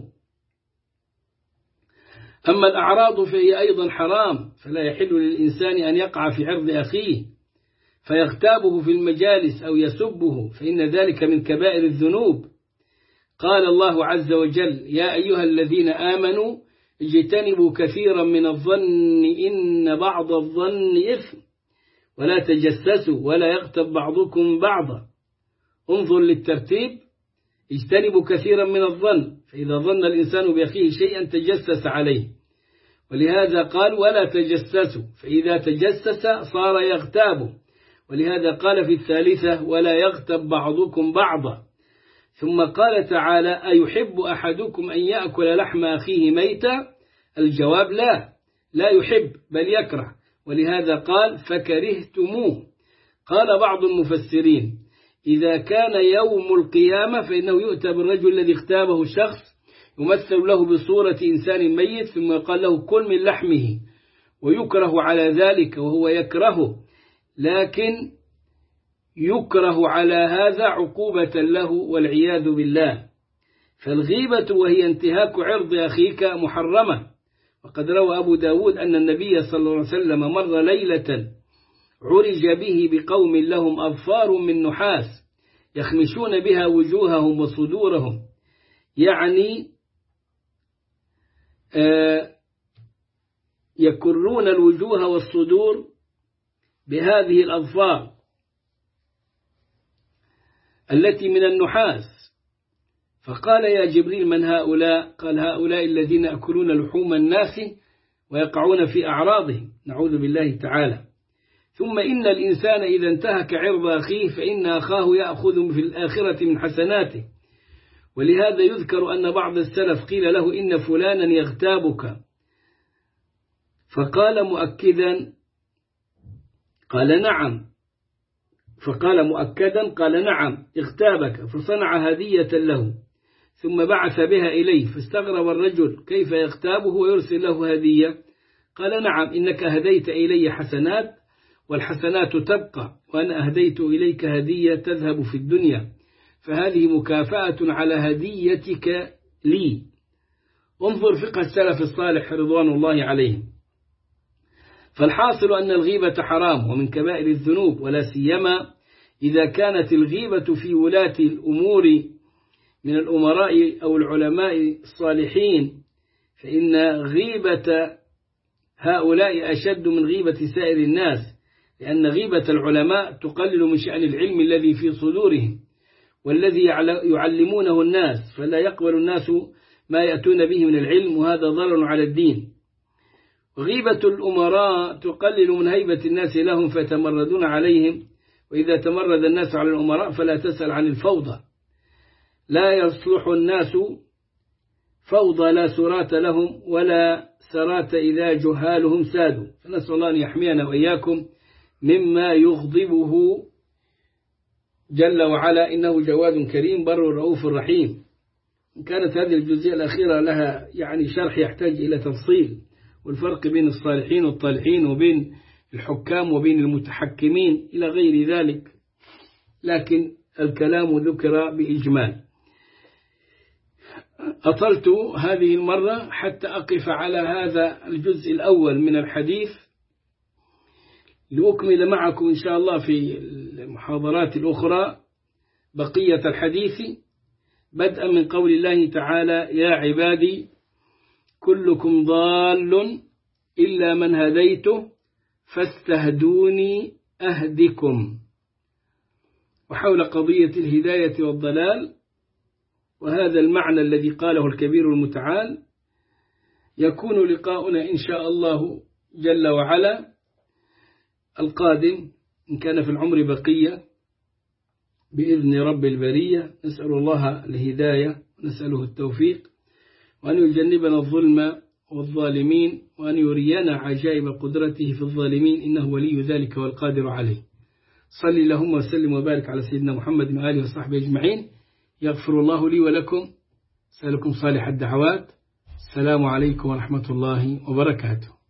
أما الأعراض فهي أيضا حرام، فلا يحل للإنسان أن يقع في عرض أخيه فيغتابه في المجالس أو يسبه، فإن ذلك من كبائر الذنوب. قال الله عز وجل يا أيها الذين آمنوا اجتنبوا كثيرا من الظن إن بعض الظن إثم ولا تجسسوا ولا يغتب بعضكم بعضا. انظر للترتيب، اجتنبوا كثيرا من الظن، فإذا ظن الإنسان بأخيه شيئا تجسس عليه، ولهذا قال ولا تجسسوا، فإذا تجسس صار يغتاب، ولهذا قال في الثالثة ولا يغتب بعضكم بعضا. ثم قال تعالى أيحب أحدكم أن يأكل لحم أخيه ميتا؟ الجواب لا، لا يحب بل يكره، ولهذا قال فكرهتموه. قال بعض المفسرين إذا كان يوم القيامة فإنه يؤتى بالرجل الذي اغتابه الشخص يمثل له بصورة إنسان ميت ثم يقال له كل من لحمه، ويكره على ذلك وهو يكرهه، لكن يكره على هذا عقوبة له والعياذ بالله. فالغيبة وهي انتهاك عرض أخيك محرمة. وقد روى أبو داود أن النبي صلى الله عليه وسلم مر ليلة عرج به بقوم لهم أظفار من نحاس يخمشون بها وجوههم وصدورهم، يعني آه يكرون الوجوه والصدور بهذه الأظفار التي من النحاس. فقال يا جبريل من هؤلاء؟ قال هؤلاء الذين يأكلون لحوم الناس ويقعون في أعراضهم، نعوذ بالله تعالى. ثم إن الإنسان إذا انتهك عرض أخيه فإن أخاه يأخذ في الآخرة من حسناته. ولهذا يذكر أن بعض السلف قيل له إن فلانا يغتابك، فقال مؤكدا قال نعم، فقال مؤكدا قال نعم اغتابك، فصنع هدية له ثم بعث بها إليه، فاستغرب الرجل كيف يغتابه ويرسل له هدية؟ قال نعم إنك هديت إلي حسنات والحسنات تبقى، وأنا أهديت إليك هدية تذهب في الدنيا، فهذه مكافأة على هديتك لي. انظر فقه السلف الصالح رضوان الله عليهم. فالحاصل أن الغيبة حرام ومن كبائر الذنوب، ولا سيما إذا كانت الغيبة في ولاة الأمور من الأمراء أو العلماء الصالحين، فإن غيبة هؤلاء أشد من غيبة سائر الناس، لأن غيبة العلماء تقلل من شأن العلم الذي في صدورهم والذي يعلمونه الناس، فلا يقبل الناس ما يأتون به من العلم، وهذا ضرر على الدين. غيبة الأمراء تقلل من هيبة الناس لهم فيتمردون عليهم، وإذا تمرد الناس على الأمراء فلا تسأل عن الفوضى. لا يصلح الناس فوضى لا سرات لهم ولا سرات إذا جهالهم سادوا، فنسأل الله أن يحمينا وإياكم مما يغضبه جل وعلا، إنه جواد كريم بر رؤوف رحيم. كانت هذه الجزئية الأخيرة لها يعني شرح يحتاج إلى تفصيل، والفرق بين الصالحين والطالحين وبين الحكام وبين المتحكمين إلى غير ذلك، لكن الكلام ذكر بإجمال. أطلت هذه المرة حتى أقف على هذا الجزء الأول من الحديث، لأكمل معكم إن شاء الله في المحاضرات الأخرى بقية الحديث، بدءا من قول الله تعالى: يا عبادي كلكم ضال إلا من هديته فاستهدوني أهدكم، وحول قضية الهداية والضلال، وهذا المعنى الذي قاله الكبير المتعال. يكون لقاؤنا إن شاء الله جل وعلا القادم إن كان في العمر بقية بإذن رب البرية. نسأل الله الهداية ونسأله التوفيق، وأن يجنبنا الظلم والظالمين، وأن يرينا عجائب قدرته في الظالمين، إنه ولي ذلك والقادر عليه. صل اللهم وسلم وبارك على سيدنا محمد وآله وصحبه أجمعين. يغفر الله لي ولكم، سألكم صالح الدعوات. السلام عليكم ورحمة الله وبركاته.